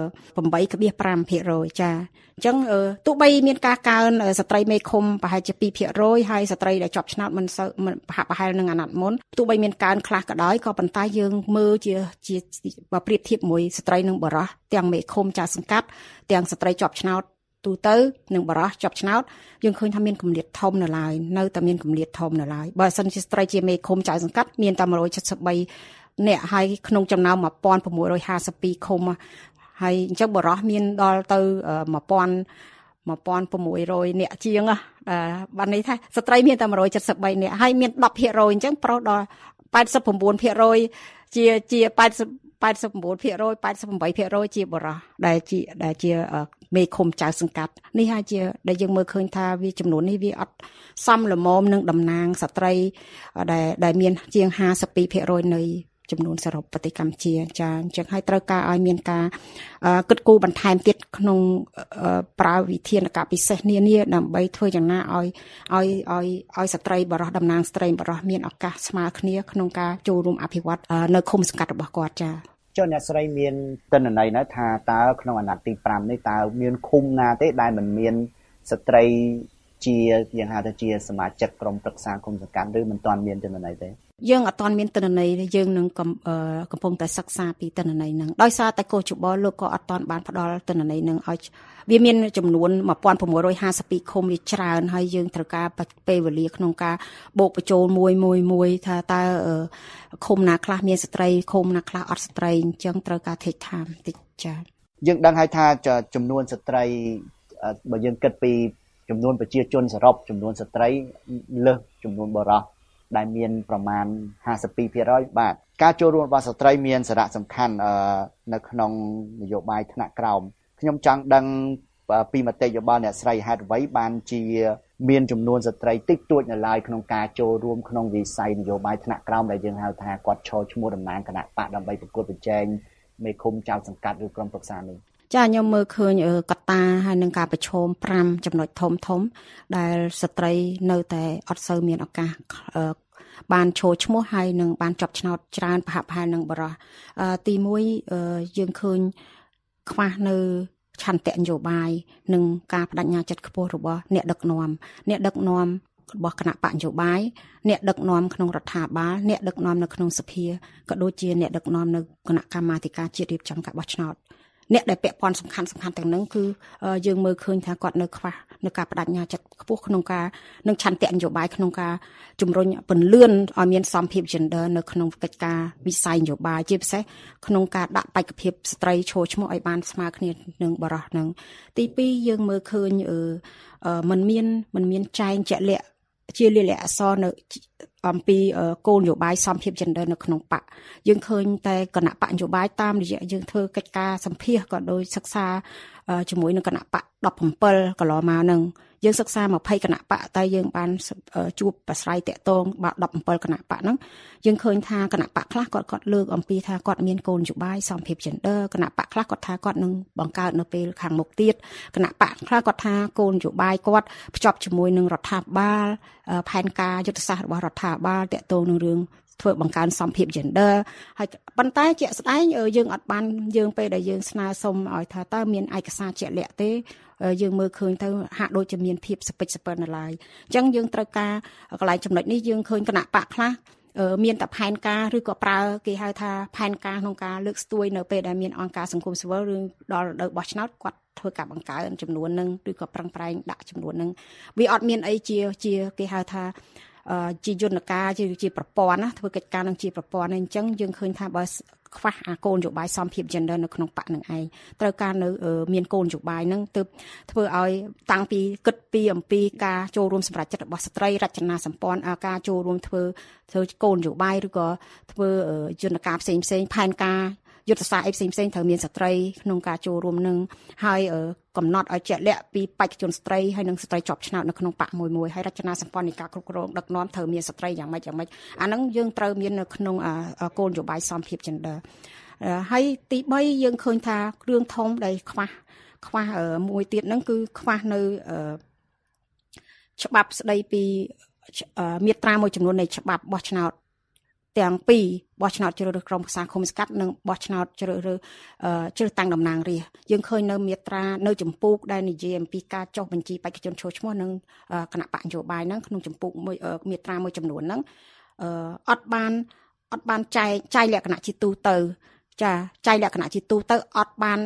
eightភាគរយ ចាអញ្ចឹងទោះបីមានការកើនស្ត្រីមេឃុំប្រហែលជាtwoភាគរយហើយស្ត្រីដែលជាប់ឆ្នោតមិនសូវប្រហាក់ប្រហែលនឹងអាណត្តិមុនទោះបីមានកើនខ្លះក៏ដោយក៏ប៉ុន្តែយើងមើលជាជាបើប្រៀបធៀបមួយស្ត្រីនិងបុរសទាំងមេឃុំចៅសង្កាត់ទាំងស្ត្រីជាប់ឆ្នោតទូទៅនឹងបរោះជាប់ឆ្នោតយើងឃើញថាមានកម្រិតធំនៅឡើយនៅតែមានកម្រិតធំនៅឡើយបើសិនជាស្ត្រីជាមេឃុំចៅសង្កាត់មានតែone hundred seventy-threeអ្នកហើយក្នុងចំណោមone thousand six hundred fifty-twoឃុំហើយអញ្ចឹងបរោះមានដល់ទៅmột nghìn một nghìn sáu trămនាក់ជាងបាទនេះថាស្ត្រីមានតែmột trăm bảy mươi baនាក់ហើយមានten percent អញ្ចឹងប្រុសដល់eighty-nine percent ជាជាeighty eighty-nine percent eighty-eight percent ជាបរោះដែលជាដែលជាមេឃុំចៅសង្កាត់នេះហើយជាដែលយើងមើលឃើញថាវាចំនួននេះវាអត់សមល្មមនឹងតំណាងស្ត្រីដែលដែលមានជាងfifty-two percent នៃចំនួនសរុបប្រទេសកម្ពុជាចាអញ្ចឹងហើយត្រូវការឲ្យមានការគិតគូរបន្ថែមទៀតក្នុងប្រើវិធានការពិសេសនានាដើម្បីធ្វើយ៉ាងណាឲ្យឲ្យឲ្យឲ្យស្ត្រីបរោះតំណាងស្ត្រីបរោះមានឱកាសស្មើគ្នាក្នុងការចូលរួមអភិវឌ្ឍនៅឃុំសង្កាត់របស់គាត់ចាចុះអ្នកស្រីមានទិន្នន័យណាថាតើក្នុងអាណត្តិទីfiveនេះតើមានឃុំណាទេដែលមិនមានស្ត្រីជាយ៉ាងហៅថាជាសមាជិកក្រុមប្រឹក្សាឃុំសង្កាត់ឬមិនទាន់មានទិន្នន័យទេយើងអត់ទាន់មានទិន្នន័យទេយើងនឹងកំពុងតែសិក្សាពីទិន្នន័យហ្នឹងដោយសារតែកោជបលោកក៏អត់ទាន់បានផ្ដល់ទិន្នន័យហ្នឹងឲ្យវាមានចំនួនone thousand six hundred fifty-twoឃុំវាច្រើនហើយយើងត្រូវការពេលវេលាក្នុងការបូកបញ្ចូលមួយមួយមួយថាតើឃុំណាខ្លះមានស្ត្រីឃុំណាខ្លះអត់ស្ត្រីអញ្ចឹងត្រូវការ take time តិចចា៎យើងដឹងហើយថាចំនួនស្ត្រីបើយើងគិតពីចំនួនប្រជាជនសរុបចំនួនស្ត្រីលើសចំនួនបុរសដែលមានប្រមាណfifty-two percent បាទការចូលរួមរបស់ស្ត្រីមានសារៈសំខាន់នៅក្នុងនយោបាយថ្នាក់ក្រោមខ្ញុំចង់ដឹងពីមតិយោបល់អ្នកស្រីហេតុអ្វីបានជាមានចំនួនស្ត្រីតិចតួចនៅឡើយក្នុងការចូលរួមក្នុងវិស័យនយោបាយថ្នាក់ក្រោមដែលយើងហៅថាគាត់ឈរឈ្មោះតំណាងគណៈបកដើម្បីប្រកួតប្រជែងមេឃុំចៅសង្កាត់ឬក្រុមប្រឹក្សានេះចាខ្ញុំមើលឃើញកត្តាហើយនឹងការប្រឈមfiveចំណុចធំធំដែលស្ត្រីនៅតែអត់សូវមានឱកាសបានចូលឈ្មោះហើយនឹងបានជាប់ឆ្នោតច្រើនប្រហាក់ប្រហែលនឹងបរិះទីoneយើងឃើញខ្វះនៅឆន្ទៈនយោបាយនិងការបដិញ្ញាចិត្តខ្ពស់របស់អ្នកដឹកនាំអ្នកដឹកនាំរបស់គណៈបកនយោបាយអ្នកដឹកនាំក្នុងរដ្ឋាភិបាលអ្នកដឹកនាំនៅក្នុងសភាក៏ដូចជាអ្នកដឹកនាំនៅគណៈកម្មាធិការជាតិរៀបចំការបោះឆ្នោតអ្នកដែលពាក់ព័ន្ធសំខាន់សំខាន់ទាំងហ្នឹងគឺយើងមើលឃើញថាគាត់នៅខ្វះនៅការបដិញ្ញាចិត្តខ្ពស់ក្នុងការនឹងឆន្ទៈនយោបាយក្នុងការជំរុញពន្លឿនឲ្យមានសមភាព gender នៅក្នុងកិច្ចការវិស័យនយោបាយជាពិសេសក្នុងការដាក់បេក្ខភាពស្ត្រីចូលឈ្មោះឲ្យបានស្មើគ្នានឹងបរិះហ្នឹងទីtwoយើងមើលឃើញมันមានมันមានចែងជាក់លាក់ជាលាយលក្ខណ៍អក្សរនៅអំពីគោលនយោបាយសមភាព gender នៅក្នុងបកយើងឃើញតែគណៈបកនយោបាយតាមរយៈយើងធ្វើកិច្ចការសម្ភាសក៏ដោយសិក្សាជាមួយនឹងគណៈបកseventeenកន្លងមកហ្នឹងយើងសិក្សាtwentyគណៈបកតែយើងបានជួបប្រស្រ័យតាក់ទងabout seventeenគណៈបកហ្នឹងយើងឃើញថាគណៈបកខ្លះគាត់គាត់លើកអំពីថាគាត់មានគោលនយោបាយសមភាព gender គណៈបកខ្លះគាត់ថាគាត់នឹងបង្កើតនៅពេលខាងមុខទៀតគណៈបកខ្លះគាត់ថាគោលនយោបាយគាត់ភ្ជាប់ជាមួយនឹងរដ្ឋាភិបាលផែនការយុទ្ធសាស្ត្ររបស់រដ្ឋាភិបាលតាក់ទងនឹងរឿងធ្វើបង្កើនសមភាព gender ហើយប៉ុន្តែជាក់ស្ដែងយើងអត់បានយើងពេលដែលយើងស្នើសុំឲ្យថាតើមានឯកសារជាក់លាក់ទេយើងមើលឃើញទៅហាក់ដូចជាមានភាពសពិចសពិលនៅឡើយអញ្ចឹងយើងត្រូវការកន្លែងចំណុចនេះយើងឃើញគណៈបកខ្លះមានតែផែនការឬក៏ប្រើគេហៅថាផែនការក្នុងការលើកស្ទួយនៅពេលដែលមានអង្គការសង្គមស៊ីវិលឬដល់រដូវបោះឆ្នោតគាត់ធ្វើការបង្កើនចំនួននឹងឬក៏ប្រឹងប្រែងដាក់ចំនួននឹងវាអត់មានអីជាជាគេហៅថាជាយន្តការជាជាប្រព័ន្ធណាធ្វើកិច្ចការនឹងជាប្រព័ន្ធអញ្ចឹងយើងឃើញថាបើខ្វះអាគោលនយោបាយសមភាព gender នៅក្នុងបកនឹងឯងត្រូវការនៅមានគោលនយោបាយហ្នឹងទើបធ្វើឲ្យតាំងពីគិតពីអំពីការចូលរួមសម្រាប់ចិត្តរបស់ស្ត្រីរចនាសម្ព័ន្ធការចូលរួមធ្វើធ្វើគោលនយោបាយឬក៏ធ្វើយន្តការផ្សេងផ្សេងផែនការយុទ្ធសាស្ត្រអីផ្សេងផ្សេងត្រូវមានស្ត្រីក្នុងការចូលរួមនឹងហើយកំណត់ឲ្យជាក់លាក់ពីបេក្ខជនស្ត្រីហើយនិងស្ត្រីជាប់ឆ្នោតនៅក្នុងបកមួយមួយហើយរចនាសម្ព័ន្ធនៃការគ្រប់គ្រងដឹកនាំត្រូវមានស្ត្រីយ៉ាងម៉េចយ៉ាងម៉េចអាហ្នឹងយើងត្រូវមាននៅក្នុងគោលនយោបាយសមភាព gender ហើយទីthreeយើងឃើញថារឿងធំដែលខ្វះខ្វះមួយទៀតហ្នឹងគឺខ្វះនៅច្បាប់ស្ដីពីមាត្រាមួយចំនួននៃច្បាប់បោះឆ្នោតទាំងពីរបោះឆ្នោតជ្រើសរើសក្រុមប្រឹក្សាឃុំសង្កាត់និងបោះឆ្នោតជ្រើសរើសជ្រើសតាំងតំណាងរាស្ត្រយើងឃើញនៅមាត្រានៅចម្ពោះដែលនិយាយអំពីការចុះបញ្ជីបេក្ខជនចូលឈ្មោះនិងគណៈបកនយោបាយហ្នឹងក្នុងចម្ពោះមួយមាត្រាមួយចំនួនហ្នឹងអត់បានអត់បានចែកចែកលក្ខណៈជាទូទៅចាចែកលក្ខណៈជាទូទៅអត់បានដាក់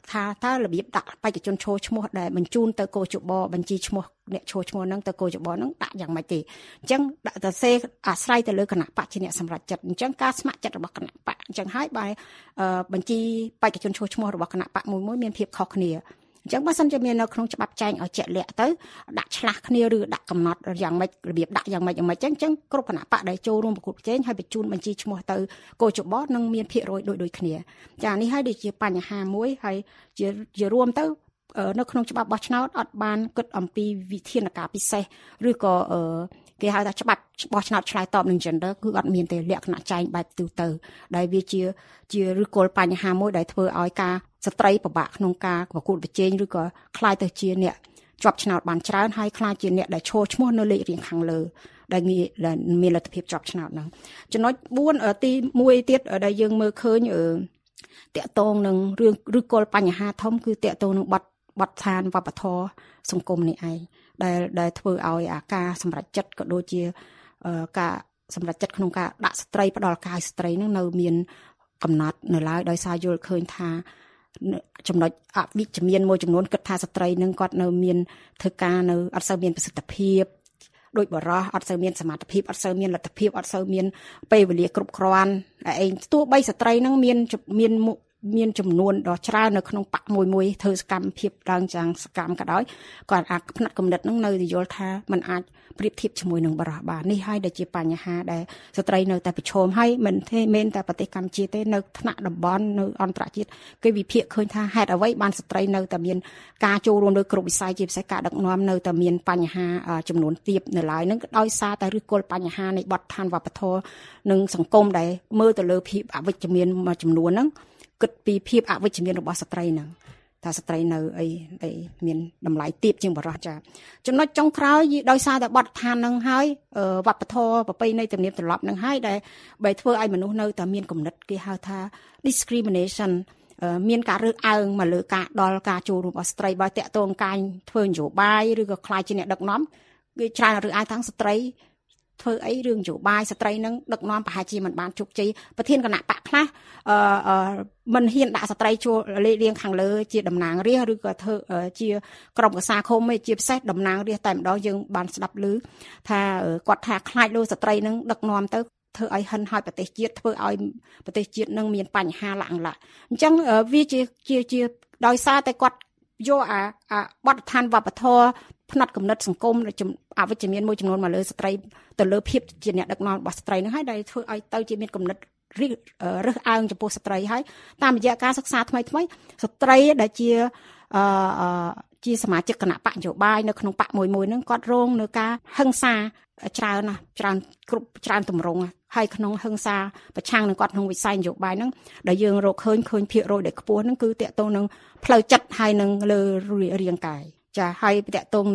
ថាតើរបៀបដាក់បេក្ខជនចូលឈ្មោះដែលបញ្ជូនទៅកោជបបញ្ជីឈ្មោះអ្នកចូលឈ្មោះហ្នឹងទៅកោជបហ្នឹងដាក់យ៉ាងម៉េចទេអញ្ចឹងដាក់ទៅសេអាស្រ័យទៅលើគណៈបកជាអ្នកសម្រេចចិត្តអញ្ចឹងការស្ម័គ្រចិត្តរបស់គណៈបកអញ្ចឹងហើយបើបញ្ជីបេក្ខជនចូលឈ្មោះរបស់គណៈបកមួយមួយមានភាពខុសគ្នាអញ្ចឹងបើសិនជាមាននៅក្នុងច្បាប់ចែងឲ្យជាក់លាក់ទៅដាក់ឆ្លាស់គ្នាឬដាក់កំណត់យ៉ាងម៉េចរបៀបដាក់យ៉ាងម៉េចយ៉ាងម៉េចអញ្ចឹងគ្រប់គណៈបកដែលចូលរួមប្រគល់ប្រជែងហើយបញ្ជូនបញ្ជីឈ្មោះទៅកោជបនឹងមានភាគរយដូចដូចគ្នាចានេះហើយដូចជាបញ្ហាមួយហើយជាជារួមទៅនៅក្នុងច្បាប់បោះឆ្នោតអត់បានគិតអំពីវិធានការពិសេសឬក៏គេហៅថាច្បាប់បោះឆ្នោតឆ្លើយតបនឹង gender គឺអត់មានទេលក្ខណៈចែងបែបទូទៅដែលវាជាជាឬគល់បញ្ហាមួយដែលធ្វើឲ្យការស្ត្រីពិបាកក្នុងការប្រកួតប្រជែងឬក៏ខ្លាយទៅជាអ្នកជាប់ឆ្នោតបានច្រើនហើយខ្លាយជាអ្នកដែលឈរឈ្មោះនៅលេខរៀងខាងលើដែលមានលទ្ធភាពជាប់ឆ្នោតហ្នឹងចំណុចបួនទីមួយទៀតដែលយើងមើលឃើញតកតងនឹងរឿងឬគល់បញ្ហាធំគឺតកតងនឹងបទបទឋានវប្បធម៌សង្គមនេះឯងដែលដែលធ្វើឲ្យអាការសម្រេចចិត្តក៏ដូចជាការសម្រេចចិត្តក្នុងការដាក់ស្ត្រីផ្ដល់កាយស្ត្រីនឹងនៅមានកំណត់នៅឡើយដោយសារយល់ឃើញថាចំណុចអវិជ្ជមានមួយចំនួនគិតថាស្ត្រីនឹងគាត់នៅមានធ្វើការនៅអត់សូវមានប្រសិទ្ធភាពដោយបរិះអត់សូវមានសមត្ថភាពអត់សូវមានលទ្ធភាពអត់សូវមានពេលវេលាគ្រប់គ្រាន់ឯងទោះបីស្ត្រីនឹងមានមានមានចំនួនដ៏ច្រើននៅក្នុងបកមួយមួយធ្វើសកម្មភាពឡើងយ៉ាងសកម្មក៏ដោយគាត់អាចផ្នែកគំនិតនឹងនៅតែយល់ថាมันអាចប្រៀបធៀបជាមួយនឹងបរិះបាននេះហើយដែលជាបញ្ហាដែលស្ត្រីនៅតែប្រឈមហើយមិនទេមែនតែប្រទេសកម្ពុជាទេនៅថ្នាក់តំបន់នៅអន្តរជាតិគេវិភាគឃើញថាហេតុអ្វីបានស្ត្រីនៅតែមានការចូលរួមលើគ្រប់វិស័យជាពិសេសការដឹកនាំនៅតែមានបញ្ហាចំនួនទាបនៅឡើយនឹងដោយសារតែឫសគល់បញ្ហានៃបទដ្ឋានវប្បធម៌និងសង្គមដែលមើលទៅលើភាពអវិជ្ជមានមួយចំនួនហ្នឹងគិតពីភាពអវិជ្ជមានរបស់ស្ត្រីហ្នឹងថាស្ត្រីនៅអីអីមានតម្លៃទាបជាងបរិះចាចំណុចចុងក្រោយដោយសារតែបទដ្ឋានហ្នឹងហើយវប្បធម៌ប្រពៃណីទំនៀមទម្លាប់ហ្នឹងហើយដែលបែរធ្វើឲ្យមនុស្សនៅតែមានគំនិតគេហៅថា discrimination មានការរើសអើងមកលើការដល់ការចូលរួមរបស់ស្ត្រីបើតាក់ទងការធ្វើនយោបាយឬក៏ខ្លាចជាអ្នកដឹកនាំគេច្រើនរើសអើងទាំងស្ត្រីធ្វើអីរឿងនយោបាយស្ត្រីនឹងដឹកនាំប្រហែលជាមិនបានជោគជ័យប្រធានគណៈបកខ្លះអឺមិនហ៊ានដាក់ស្ត្រីចូលលេខរៀងខាងលើជាតំណាងរាស្ត្រឬក៏ធ្វើជាក្រុមកសាឃុំឯជាពិសេសតំណាងរាស្ត្រតែម្ដងយើងបានស្ដាប់ឮថាគាត់ថាខ្លាចលើស្ត្រីនឹងដឹកនាំទៅធ្វើឲ្យហិនហោចប្រទេសជាតិធ្វើឲ្យប្រទេសជាតិនឹងមានបញ្ហាលក្ខណៈអញ្ចឹងវាជាជាជាដោយសារតែគាត់យកអាបទដ្ឋានវប្បធម៌ផ្នែកគំនិតសង្គមអវិជ្ជមានមួយចំនួនមកលើស្ត្រីទៅលើភាពជាអ្នកដឹកនាំរបស់ស្ត្រីនឹងហើយដែលធ្វើឲ្យទៅជាមានគំនិតរើសអើងចំពោះស្ត្រីហើយតាមរយៈការសិក្សាថ្មីថ្មីស្ត្រីដែលជាអឺជាសមាជិកគណៈបកនយោបាយនៅក្នុងបកមួយមួយហ្នឹងគាត់រងនៅការហិង្សាច្រើនណាស់ច្រើនគ្រប់ច្រើនទម្រង់ហើយក្នុងហិង្សាប្រឆាំងនឹងគាត់ក្នុងវិស័យនយោបាយហ្នឹងដែលយើងរកឃើញឃើញភាគរយដែលខ្ពស់ហ្នឹងគឺតាក់ទងនឹងផ្លូវចិត្តហើយនឹងលើរាងកាយចាហើយតាក់ទងនឹង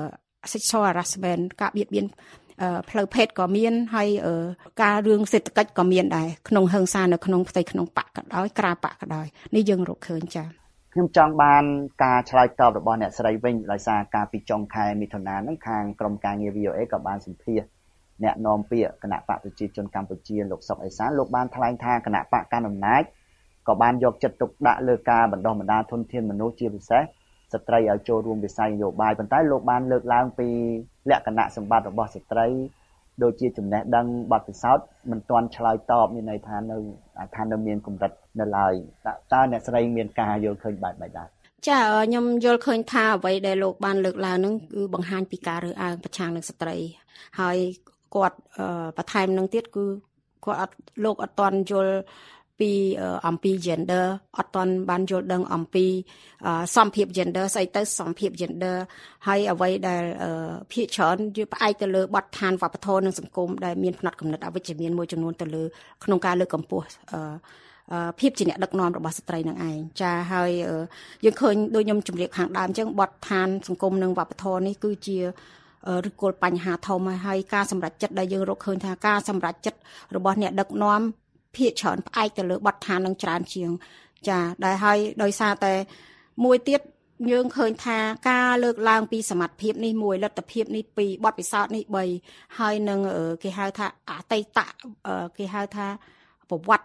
sexual harassment ការបៀតបៀនផ្លូវភេទក៏មានហើយការរឿងសេដ្ឋកិច្ចក៏មានដែរក្នុងហិង្សានៅក្នុងផ្ទៃក្នុងបកក៏ដោយក្រៅបកក៏ដោយនេះយើងរកឃើញចាខ្ញុំចង់បានការឆ្លើយតបរបស់អ្នកស្រីវិញដោយសារការពីចុងខែមិថុនាហ្នឹងខាងក្រុមការងារ វី អូ អេ ក៏បានសម្ភាសអ្នកនាំពាក្យគណៈបកប្រជាជនកម្ពុជាលោកសុកអេសានលោកបានថ្លែងថាគណៈបកកណ្ដាលអំណាចក៏បានយកចិត្តទុកដាក់លើការបណ្ដុះបណ្ដាលធនធានមនុស្សជាពិសេសស្ត្រីឲ្យចូលរួមវិស័យនយោបាយប៉ុន្តែលោកបានលើកឡើងពីលក្ខណៈសម្បត្តិរបស់ស្ត្រីដូចជាចំណេះដឹងបទពិសោធន៍មិនទាន់ឆ្លើយតបមានន័យថានៅថានៅមានកម្រិតនៅឡើយតើអ្នកស្រីមានការយល់ឃើញបែបម៉េចដែរចាខ្ញុំយល់ឃើញថាអ្វីដែលលោកបានលើកឡើងហ្នឹងគឺបង្ហាញពីការរើសអើងប្រឆាំងនឹងស្ត្រីហើយគាត់បន្ថែមនឹងទៀតគឺគាត់អត់លោកអត់ទាន់យល់ពីអំពី gender អត់ទាន់បានយល់ដឹងអំពីសមភាព gender ស្អីទៅសមភាព gender ហើយអ្វីដែលភាគច្រើនគឺផ្អែកទៅលើបទដ្ឋានវប្បធម៌និងសង្គមដែលមានផ្នត់គំនិតអវិជ្ជមានមួយចំនួនទៅលើក្នុងការលើកកម្ពស់ភាពជាអ្នកដឹកនាំរបស់ស្ត្រីនឹងឯងចាហើយយើងឃើញដូចខ្ញុំជម្រាបខាងដើមអញ្ចឹងបទដ្ឋានសង្គមនិងវប្បធម៌នេះគឺជាឬគល់បញ្ហាធំហើយការសម្រេចចិត្តដែលយើងរកឃើញថាការសម្រេចចិត្តរបស់អ្នកដឹកនាំភាគច្រើនផ្អែកទៅលើបទដ្ឋាននឹងច្រើនជាងចាដែលហើយដោយសារតែមួយទៀតយើងឃើញថាការលើកឡើងពីសមត្ថភាពនេះមួយលទ្ធភាពនេះពីបទពិសោធន៍នេះបីហើយនឹងគេហៅថាអតីតគេហៅថាប្រវត្តិ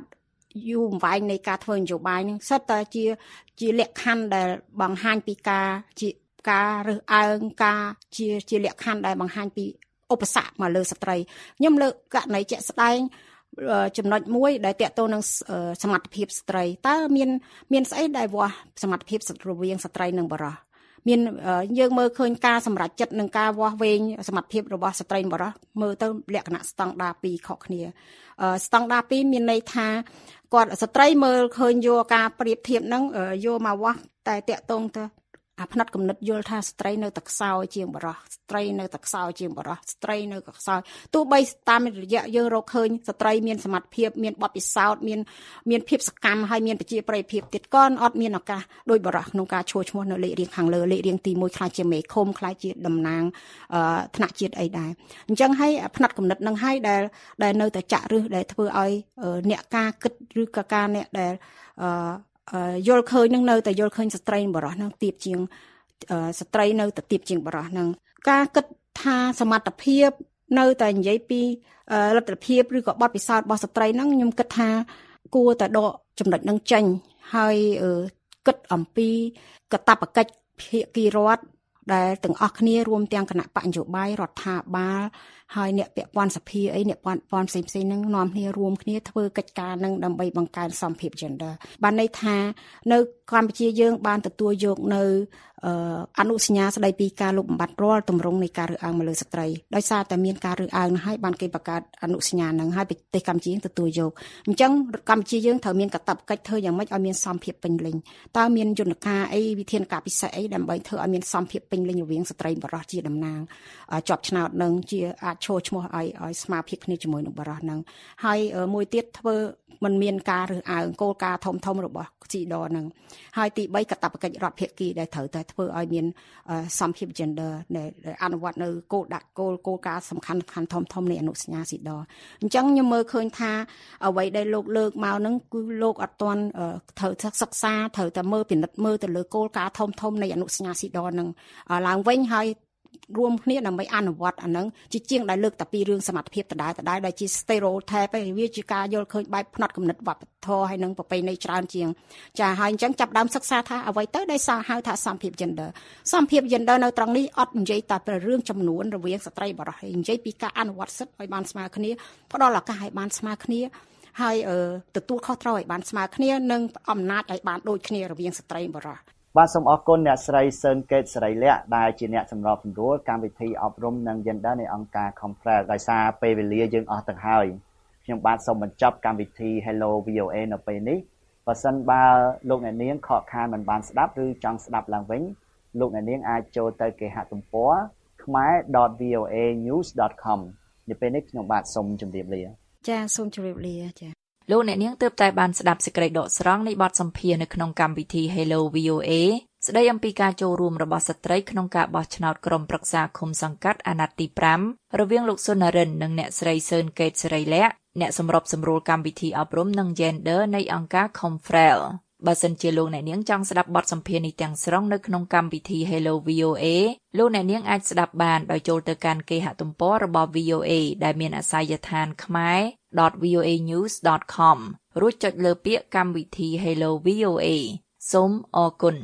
យូរអង្វែងនៃការធ្វើនយោបាយហ្នឹងសិតតែជាជាលក្ខខណ្ឌដែលបង្ហាញពីការជាការរើសអើងការជាជាលក្ខខណ្ឌដែលបង្ហាញពីឧបសគ្គមកលើស្ត្រីខ្ញុំលើកករណីជាក់ស្ដែងចំណុចមួយដែលតកតទៅនឹងសមត្ថភាពស្ត្រីតើមានមានស្អីដែលវាស់សមត្ថភាពរវាងស្ត្រីនិងបុរសមានយើងមើលឃើញការសម្រេចចិត្តនឹងការវាស់វែងសមត្ថភាពរបស់ស្ត្រីនិងបុរសមើលទៅលក្ខណៈស្តង់ដារពីរខុសគ្នាស្តង់ដារពីរមានន័យថាគាត់ស្ត្រីមើលឃើញយកការប្រៀបធៀបហ្នឹងយកមកវាស់តែតកតងទៅអាផ្នែកគំនិតយល់ថាស្ត្រីនៅតែខ្សោយជាងបុរសស្ត្រីនៅតែខ្សោយជាងបុរសស្ត្រីនៅតែខ្សោយទោះបីតាមរយៈយើងរកឃើញស្ត្រីមានសមត្ថភាពមានបទពិសោធន៍មានមានភាពសកម្មហើយមានប្រជាប្រិយភាពទៀតក៏អត់មានឱកាសដោយបុរសក្នុងការឈរឈ្មោះនៅលេខរៀងខាងលើលេខរៀងទីមួយខ្លាចជាមេឃុំខ្លាចជាតំណាងថ្នាក់ជាតិអីដែរអញ្ចឹងហើយផ្នែកគំនិតនឹងហើយដែលដែលនៅតែចាក់ឫសដែលធ្វើឲ្យអ្នកការគិតឬក៏ការអ្នកដែលយល់ឃើញនឹងនៅតែយល់ឃើញស្ត្រីបុរសនឹងទៀបជាងស្ត្រីនៅតែទៀបជាងបុរសនឹងការគិតថាសមត្ថភាពនៅតែនិយាយពីលទ្ធភាពឬក៏បទពិសោធន៍របស់ស្ត្រីនឹងខ្ញុំគិតថាគួរតែដកចំណុចនឹងចេញហើយគិតអំពីកាតព្វកិច្ចភាគីរដ្ឋដែលទាំងអស់គ្នារួមទាំងគណៈបកនយោបាយរដ្ឋាភិបាលហើយអ្នកពាក់ព័ន្ធសភាអីអ្នកពាក់ព័ន្ធផ្សេងៗហ្នឹងនាំគ្នារួមគ្នាធ្វើកិច្ចការនឹងដើម្បីបង្កើនសមភាព gender បានន័យថានៅកម្ពុជាយើងបានទទួលយកនៅអនុសញ្ញាស្តីពីការលុបបំបាត់រាល់ទម្រង់នៃការរើសអើងមកលើស្ត្រីដោយសារតែមានការរើសអើងនោះហើយបានគេបង្កើតអនុសញ្ញានឹងហើយប្រទេសកម្ពុជាទទួលយកអញ្ចឹងកម្ពុជាយើងត្រូវមានកាតព្វកិច្ចធ្វើយ៉ាងម៉េចឲ្យមានសមភាពពេញលេញតើមានយន្តការអីវិធានការពិសេសអីដើម្បីធ្វើឲ្យមានសមភាពពេញលេញរវាងស្ត្រីបុរសជាតំណាងជាប់ឆ្នោតនឹងជាអាចឈរឈ្មោះឲ្យឲ្យស្មារតីគ្នាជាមួយនឹងបុរសនឹងហើយមួយទៀតធ្វើมันមានការរើសអើងគោលការណ៍ធំធំរបស់ស៊ីដនឹងហើយទីបីកាតព្វកិច្ចរដ្ឋភាគីដែលត្រូវតែធ្វើឲ្យមានសមភាព gender ដែលអនុវត្តនៅគោលដាក់គោលគោលការណ៍សំខាន់សំខាន់ធំធំនៃអនុសញ្ញាស៊ីដអញ្ចឹងខ្ញុំមើលឃើញថាអ្វីដែលលោកលើកមកហ្នឹងគឺលោកអត់ទាន់ត្រូវសិក្សាត្រូវតែមើលពិនិត្យមើលទៅលើគោលការណ៍ធំធំនៃអនុសញ្ញាស៊ីដហ្នឹងឡើងវិញហើយរួមគ្នាដើម្បីអនុវត្តអានឹងជាជាងដែលលើកតែពីរឿងសមត្ថភាពដដែលដដែលដែលជា stereotype ឯវាជាការយល់ឃើញបែបផ្នត់គំនិតវប្បធម៌ហើយនឹងប្រពៃណីច្រើនជាងចាហើយអញ្ចឹងចាប់ដើមសិក្សាថាអ្វីទៅដែលហៅថាសមភាព gender សមភាព gender នៅត្រង់នេះអត់និយាយតែពីរឿងចំនួនរវាងស្ត្រីបុរសទេនិយាយពីការអនុវត្តសិទ្ធិឲ្យបានស្មើគ្នាផ្ដល់ឱកាសឲ្យបានស្មើគ្នាហើយទទួលខុសត្រូវឲ្យបានស្មើគ្នានិងអំណាចឲ្យបានដូចគ្នារវាងស្ត្រីបុរសបាទសូមអរគុណអ្នកស្រីសឿនកេតសេរីលក្ខដែលជាអ្នកសម្របសម្រួលកម្មវិធីអប់រំនិង Gender នៃអង្គការ Confrel ដោយសារពេលវេលាយើងអស់ទៅហើយខ្ញុំបាទសូមបញ្ចប់កម្មវិធី Hello វី អូ เอ នៅពេលនេះបើសិនបើលោកអ្នកនាងខកខានមិនបានស្ដាប់ឬចង់ស្ដាប់ឡើងវិញលោកអ្នកនាងអាចចូលទៅគេហទំព័រ khmer dot v o a news dot com នៅពេលនេះខ្ញុំបាទសូមជម្រាបលាចាសូមជម្រាបលាចាលោកអ្នកនាងទើបតែបានស្ដាប់សេចក្តីដកស្រង់នៃបទសម្ភាសន៍នៅក្នុងកម្មវិធី Hello វី អូ เอ ស្ដីអំពីការចូលរួមរបស់ស្ត្រីក្នុងការបោះឆ្នោតក្រុមប្រឹក្សាឃុំសង្កាត់អាណត្តិទីប្រាំរវាងលោកសុនរិននិងអ្នកស្រីសឿនកេតសេរីលក្ខអ្នកសម្របសម្រួលកម្មវិធីអប់រំនិង Gender នៃអង្គការ Confrel បើសិនជាលោកអ្នកនាងចង់ស្ដាប់បទសម្ភាសន៍នេះទាំងស្រុងនៅក្នុងកម្មវិធី Hello វី អូ เอ លោកអ្នកនាងអាចស្ដាប់បានដោយចូលទៅកាន់គេហទំព័ររបស់ វី អូ เอ ដែលមានអាសយដ្ឋាន khmer dot v o a news dot com រួចចុចលើពាក្យកម្មវិធី Hello វី អូ เอ សូមអរគុណ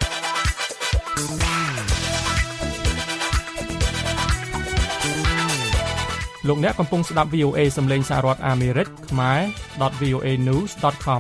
លោកអ្នកកំពុងស្ដាប់ វី អូ เอ សំឡេងសហរដ្ឋអាមេរិក khmer dot v o a news dot com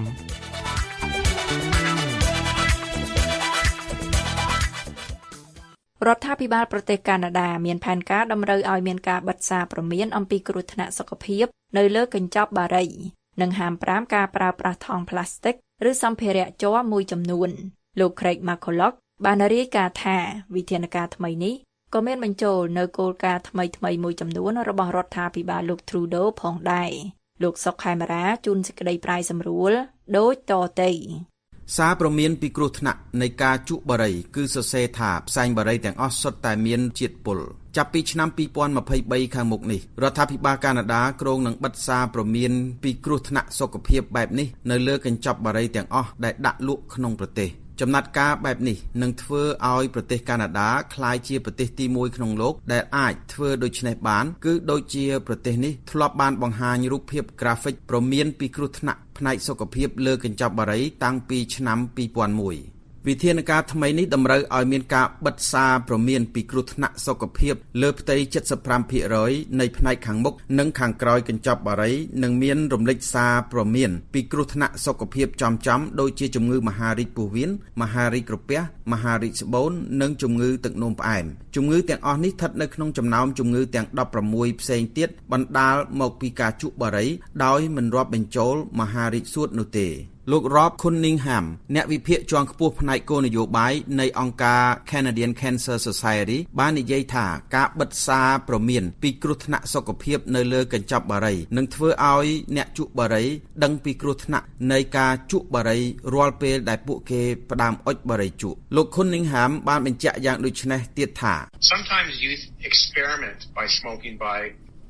រដ្ឋាភិបាលប្រទេសកាណាដាមានផែនការតម្រូវឲ្យមានការបិទសារព្រមានអំពីគ្រោះថ្នាក់សុខភាពនៅលើកញ្ចប់បារីនិងហាមប្រាមការប្រើប្រាស់ថង់ប្លាស្ទិកឬសម្ភារៈជ័រមួយចំនួនលោក Craig McCulloch បានរាយការណ៍ថាវិធានការថ្មីនេះក៏មានបញ្ចូលនៅគោលការណ៍ថ្មីៗមួយចំនួនរបស់រដ្ឋាភិបាលលោក Trudeau ផងដែរលោកសុកខេមរាជួនសេចក្តីប្រាយសម្រួលដូចតទៅសារព្រមានពីគ្រោះថ្នាក់នៃការជក់បារីគឺសរសេរថាផ្សែងបារីទាំងអស់សុទ្ធតែមានជាតិពុលចាប់ពីឆ្នាំពីរពាន់ម្ភៃបីខាងមុខនេះរដ្ឋាភិបាលកាណាដាគ្រោងនឹងបិទសារព្រមានពីគ្រោះថ្នាក់សុខភាពបែបនេះនៅលើកញ្ចប់បារីទាំងអស់ដែលដាក់លក់ក្នុងប្រទេសចំណាត់ការបែបនេះនឹងធ្វើឲ្យប្រទេសកាណាដាក្លាយជាប្រទេសទីមួយក្នុងโลกដែលអាចធ្វើដូច្នេះបានគឺដូចជាប្រទេសនេះធ្លាប់បានបង្ហាញរូបភាព graphic ព្រមានពីគ្រោះថ្នាក់ផ្នែកសុខភាពលើកញ្ចប់បារីតាំងពីឆ្នាំពីរពាន់មួយវិធានការថ្មីនេះតម្រូវឲ្យមានការបិទសារព្រមានពីគ្រោះថ្នាក់សុខភាពលើផ្ទៃ 七十五% នៃផ្នែកខាងមុខនិងខាងក្រោយកញ្ចប់បារីនិងមានរំលេចសារព្រមានពីគ្រោះថ្នាក់សុខភាពចំចំដូចជាជំងឺមហារីកពោះវៀនមហារីកក្រពះមហារីកស្បូននិងជំងឺទឹកនោមផ្អែមជំងឺទាំងអស់នេះស្ថិតនៅក្នុងចំណោមជំងឺទាំងដប់ប្រាំមួយផ្សេងទៀតបណ្ដាលមកពីការជក់បារីដោយមិនរាប់បញ្ចូលមហារីកសួតនោះទេលោក Rob Cunningham អ្នកវិភាគជាន់ខ្ពស់ផ្នែកគោលនយោបាយនៃអង្គការ Canadian Cancer Society បាននិយាយថាការបិទសារព្រមានពីគ្រោះថ្នាក់សុខភាពនៅលើកញ្ចប់បារីនឹងធ្វើឲ្យអ្នកជក់បារីដឹងពីគ្រោះថ្នាក់នៃការជក់បារីរាល់ពេលដែលពួកគេផ្ដើមអុជបារីជក់លោក Cunningham បានបញ្ជាក់យ៉ាងដូចនេះទៀតថា Sometimes youth experiment by smoking by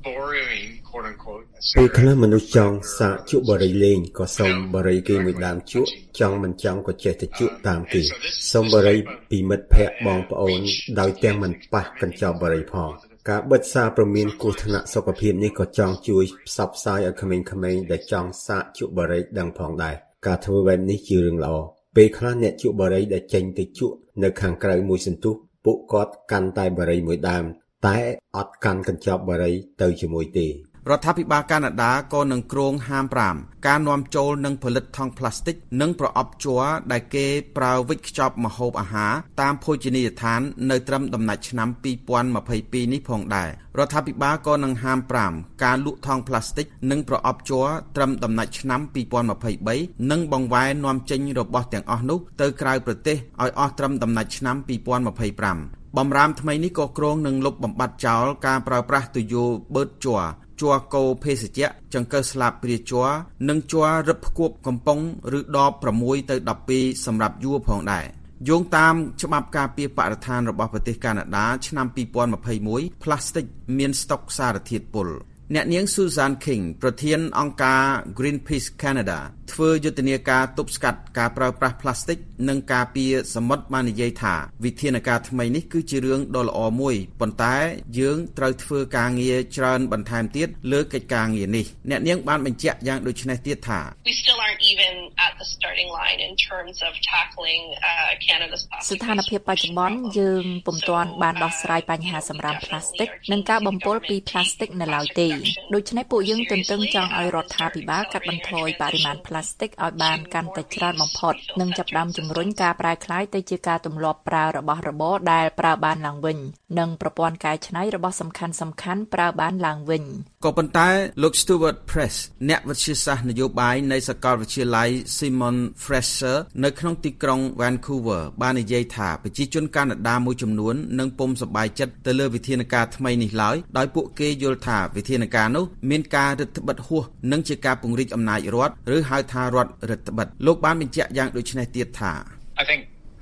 ពេលខ្លះមនុស្សចង់សាកជក់បារីលេងក៏សុំបារីគេមួយដើមជក់ចង់មិនចង់ក៏ចេះតែជក់តាមគេសុំបារីពីមិត្តភ័ក្តិបងប្អូនដោយទាំងមិនប៉ះកញ្ចប់បារីផងការបិទសារព្រមានគ្រោះថ្នាក់សុខភាពនេះក៏ចង់ជួយផ្សព្វផ្សាយឲ្យក្មេងៗដែលចង់សាកជក់បារីដឹងផងដែរការធ្វើបែបនេះជារឿងល្អពេលខ្លះអ្នកជក់បារីដែលចេញទៅជក់នៅខាងក្រៅមួយសន្ទុះពួកគាត់កាន់តែបារីមួយដើមតែអត់កាន់កញ្ចប់បារីទៅជាមួយទេរដ្ឋាភិបាលកាណាដាក៏នឹងគ្រោងហាមប្រាមការនាំចូលនិងផលិតថង់ប្លាស្ទិកនិងប្រអប់ជ័រដែលគេប្រើវិចខ្ចប់ម្ហូបអាហារតាមភោជនីយដ្ឋាននៅត្រឹមដំណាច់ឆ្នាំពីរពាន់ម្ភៃពីរនេះផងដែររដ្ឋាភិបាលក៏នឹងហាមប្រាមការលក់ថង់ប្លាស្ទិកនិងប្រអប់ជ័រត្រឹមដំណាច់ឆ្នាំពីរពាន់ម្ភៃបីនិងបង្វែរនាំចេញរបស់ទាំងអស់នោះទៅក្រៅប្រទេសឲ្យអស់ត្រឹមដំណាច់ឆ្នាំពីរពាន់ម្ភៃប្រាំបំរាមថ្មីនេះក៏គ្រោងនឹងលុបបំបាត់ចោលការប្រើប្រាស់ទុយោបឺតជ័រជ័រកោភេសជ្ជៈចង្កឹះស្លាបព្រាជ័រនិងជ័ររឹបផ្គួបកំប៉ុងឬដបប្រាំមួយទៅដប់ពីរសម្រាប់យួរផងដែរយោងតាមច្បាប់ការពារបរិស្ថានរបស់ប្រទេសកាណាដាឆ្នាំពីរពាន់ម្ភៃមួយផ្លាស្ទិកមានស្តុកសារធាតុពុលអ្នកនាង Susan King ប្រធានអង្គការ Greenpeace Canada ធ្វើយុទ្ធនាការទប់ស្កាត់ការប្រើប្រាស់ផ្លាស្ទិកនិងការពារសមុទ្របាននិយាយថាវិធានការថ្មីនេះគឺជារឿងដ៏ល្អមួយប៉ុន្តែយើងត្រូវធ្វើការងារច្រើនបន្ថែមទៀតលើកិច្ចការងារនេះអ្នកនាងបានបញ្ជាក់យ៉ាងដូចនេះទៀតថា We still aren't even at the starting line in terms of tackling uh, Canada's plastic ស្ថានភាពបច្ចុប្បន្នយើងពុំទាន់បានដោះស្រាយបញ្ហាសម្រាមផ្លាស្ទិកនិងការបំពុលពីផ្លាស្ទិកនៅឡើយទេដូច្នេះពួកយើងទន្ទឹងចង់ឲ្យរដ្ឋាភិបាលកាត់បន្ថយបរិមាណផ្លាស្ទិកឲ្យបានកាន់តែច្រើនបំផុតនិងចាប់ផ្ដើមជំរុញការប្រែក្លាយទៅជាការទម្លាប់ប្រើរបស់របរដែលប្រើបានឡើងវិញនិងប្រព័ន្ធកែច្នៃរបស់សំខាន់សំខាន់ប្រើបានឡើងវិញក៏ប៉ុន្តែលោក Stuart Press អ្នកវិទ្យាសាស្ត្រនយោបាយនៃសាកលវិទ្យាល័យ Simon Fraser នៅក្នុងទីក្រុង Vancouver បាននិយាយថាប្រជាជនកាណាដាមួយចំនួននឹងពុំសប្បាយចិត្តទៅលើវិធានការថ្មីនេះឡើយដោយពួកគេយល់ថាវិធានការនោះមានការរឹតបន្តឹងហួសនិងជាការពង្រីកអំណាចរដ្ឋឬហៅថារដ្ឋរឹតបន្តឹងលោកបានបញ្ជាក់យ៉ាងដូចនេះទៀតថា I think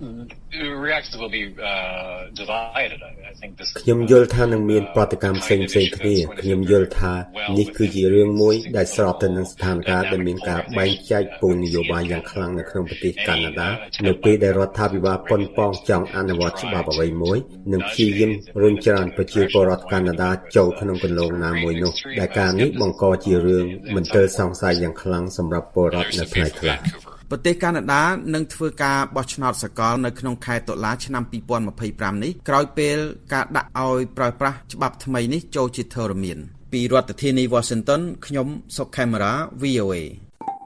reactions will be uh, divided. I think this ខ្ញុំយល់ថានឹងមានប្រតិកម្មផ្សេងៗគ្នាខ្ញុំយល់ថានេះគឺជារឿងមួយដែលស្របទៅនឹងស្ថានភាពដែលមានការបែងចែកពងនយោបាយយ៉ាងខ្លាំងនៅក្នុងប្រទេសកាណាដានៅពេលដែលរដ្ឋាភិបាលប៉ុនប៉ងចង់អនុវត្តច្បាប់អ្វីមួយនិងព្យាយាមរុញច្រានប្រជាពលរដ្ឋកាណាដាចូលក្នុងគន្លងណាមួយនោះដែលការនេះបង្កជារឿងមន្ទិលសង្ស័យយ៉ាងខ្លាំងសម្រាប់ពលរដ្ឋនៅផ្នែកខ្លះប្រទេសកាណាដានឹងធ្វើការបោះឆ្នោតសកលនៅក្នុងខែតុលាឆ្នាំពីរពាន់ម្ភៃប្រាំនេះក្រោយពេលការដាក់ឲ្យប្រើប្រាស់ច្បាប់ថ្មីនេះចូលជាធរមានពីរដ្ឋធានី Washington ខ្ញុំសុកខេមរា វី អូ เอ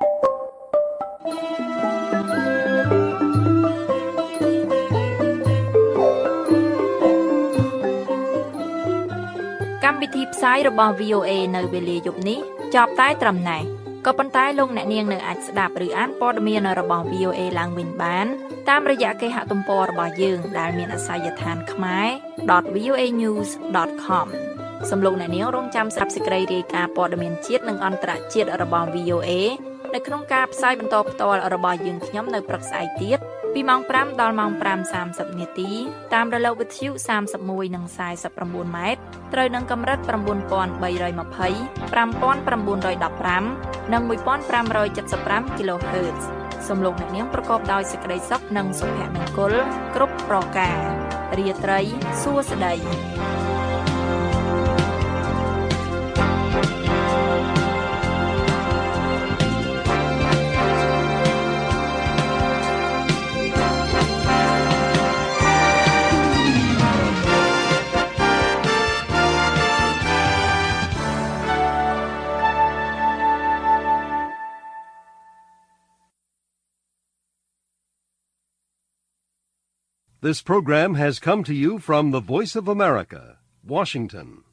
កម្មវិធីផ្សាយរបស់ វី អូ เอ នៅវេលាយប់នេះចប់តែត្រឹមណេះក៏ប៉ុន្តែលោកអ្នកនាងនៅអាចស្ដាប់ឬអានព័ត៌មានរបស់ វី អូ เอ ឡើងវិញបានតាមរយៈគេហទំព័ររបស់យើងដែលមានអាសយដ្ឋាន ខ្មែរ ដត វី អូ เอ ញូស ដត ខម សូមលោកអ្នកនាងរងចាំស្ដាប់សេចក្តីរាយការណ៍ព័ត៌មានជាតិនិងអន្តរជាតិរបស់ វី អូ เอ នៅក្នុងការផ្សាយបន្តផ្ទាល់របស់យើងខ្ញុំនៅព្រឹកស្អែកទៀតពីម៉ោងប្រាំដល់ម៉ោងប្រាំសាមសិបនាទីតាមរលកវិទ្យុសាមសិបមួយនិងសាយសិប៩ម៉ែត្រត្រូវនឹងកម្រិត៩បី២០ ៥៩១៥និង ១៥៧៥ kHz សូមលោកអ្នកនាងប្រកបដោយសេចក្តីសុខនិងសុភមង្គលគ្រប់ប្រការរាត្រីសួស្តី This program has come to you from the Voice of America, Washington.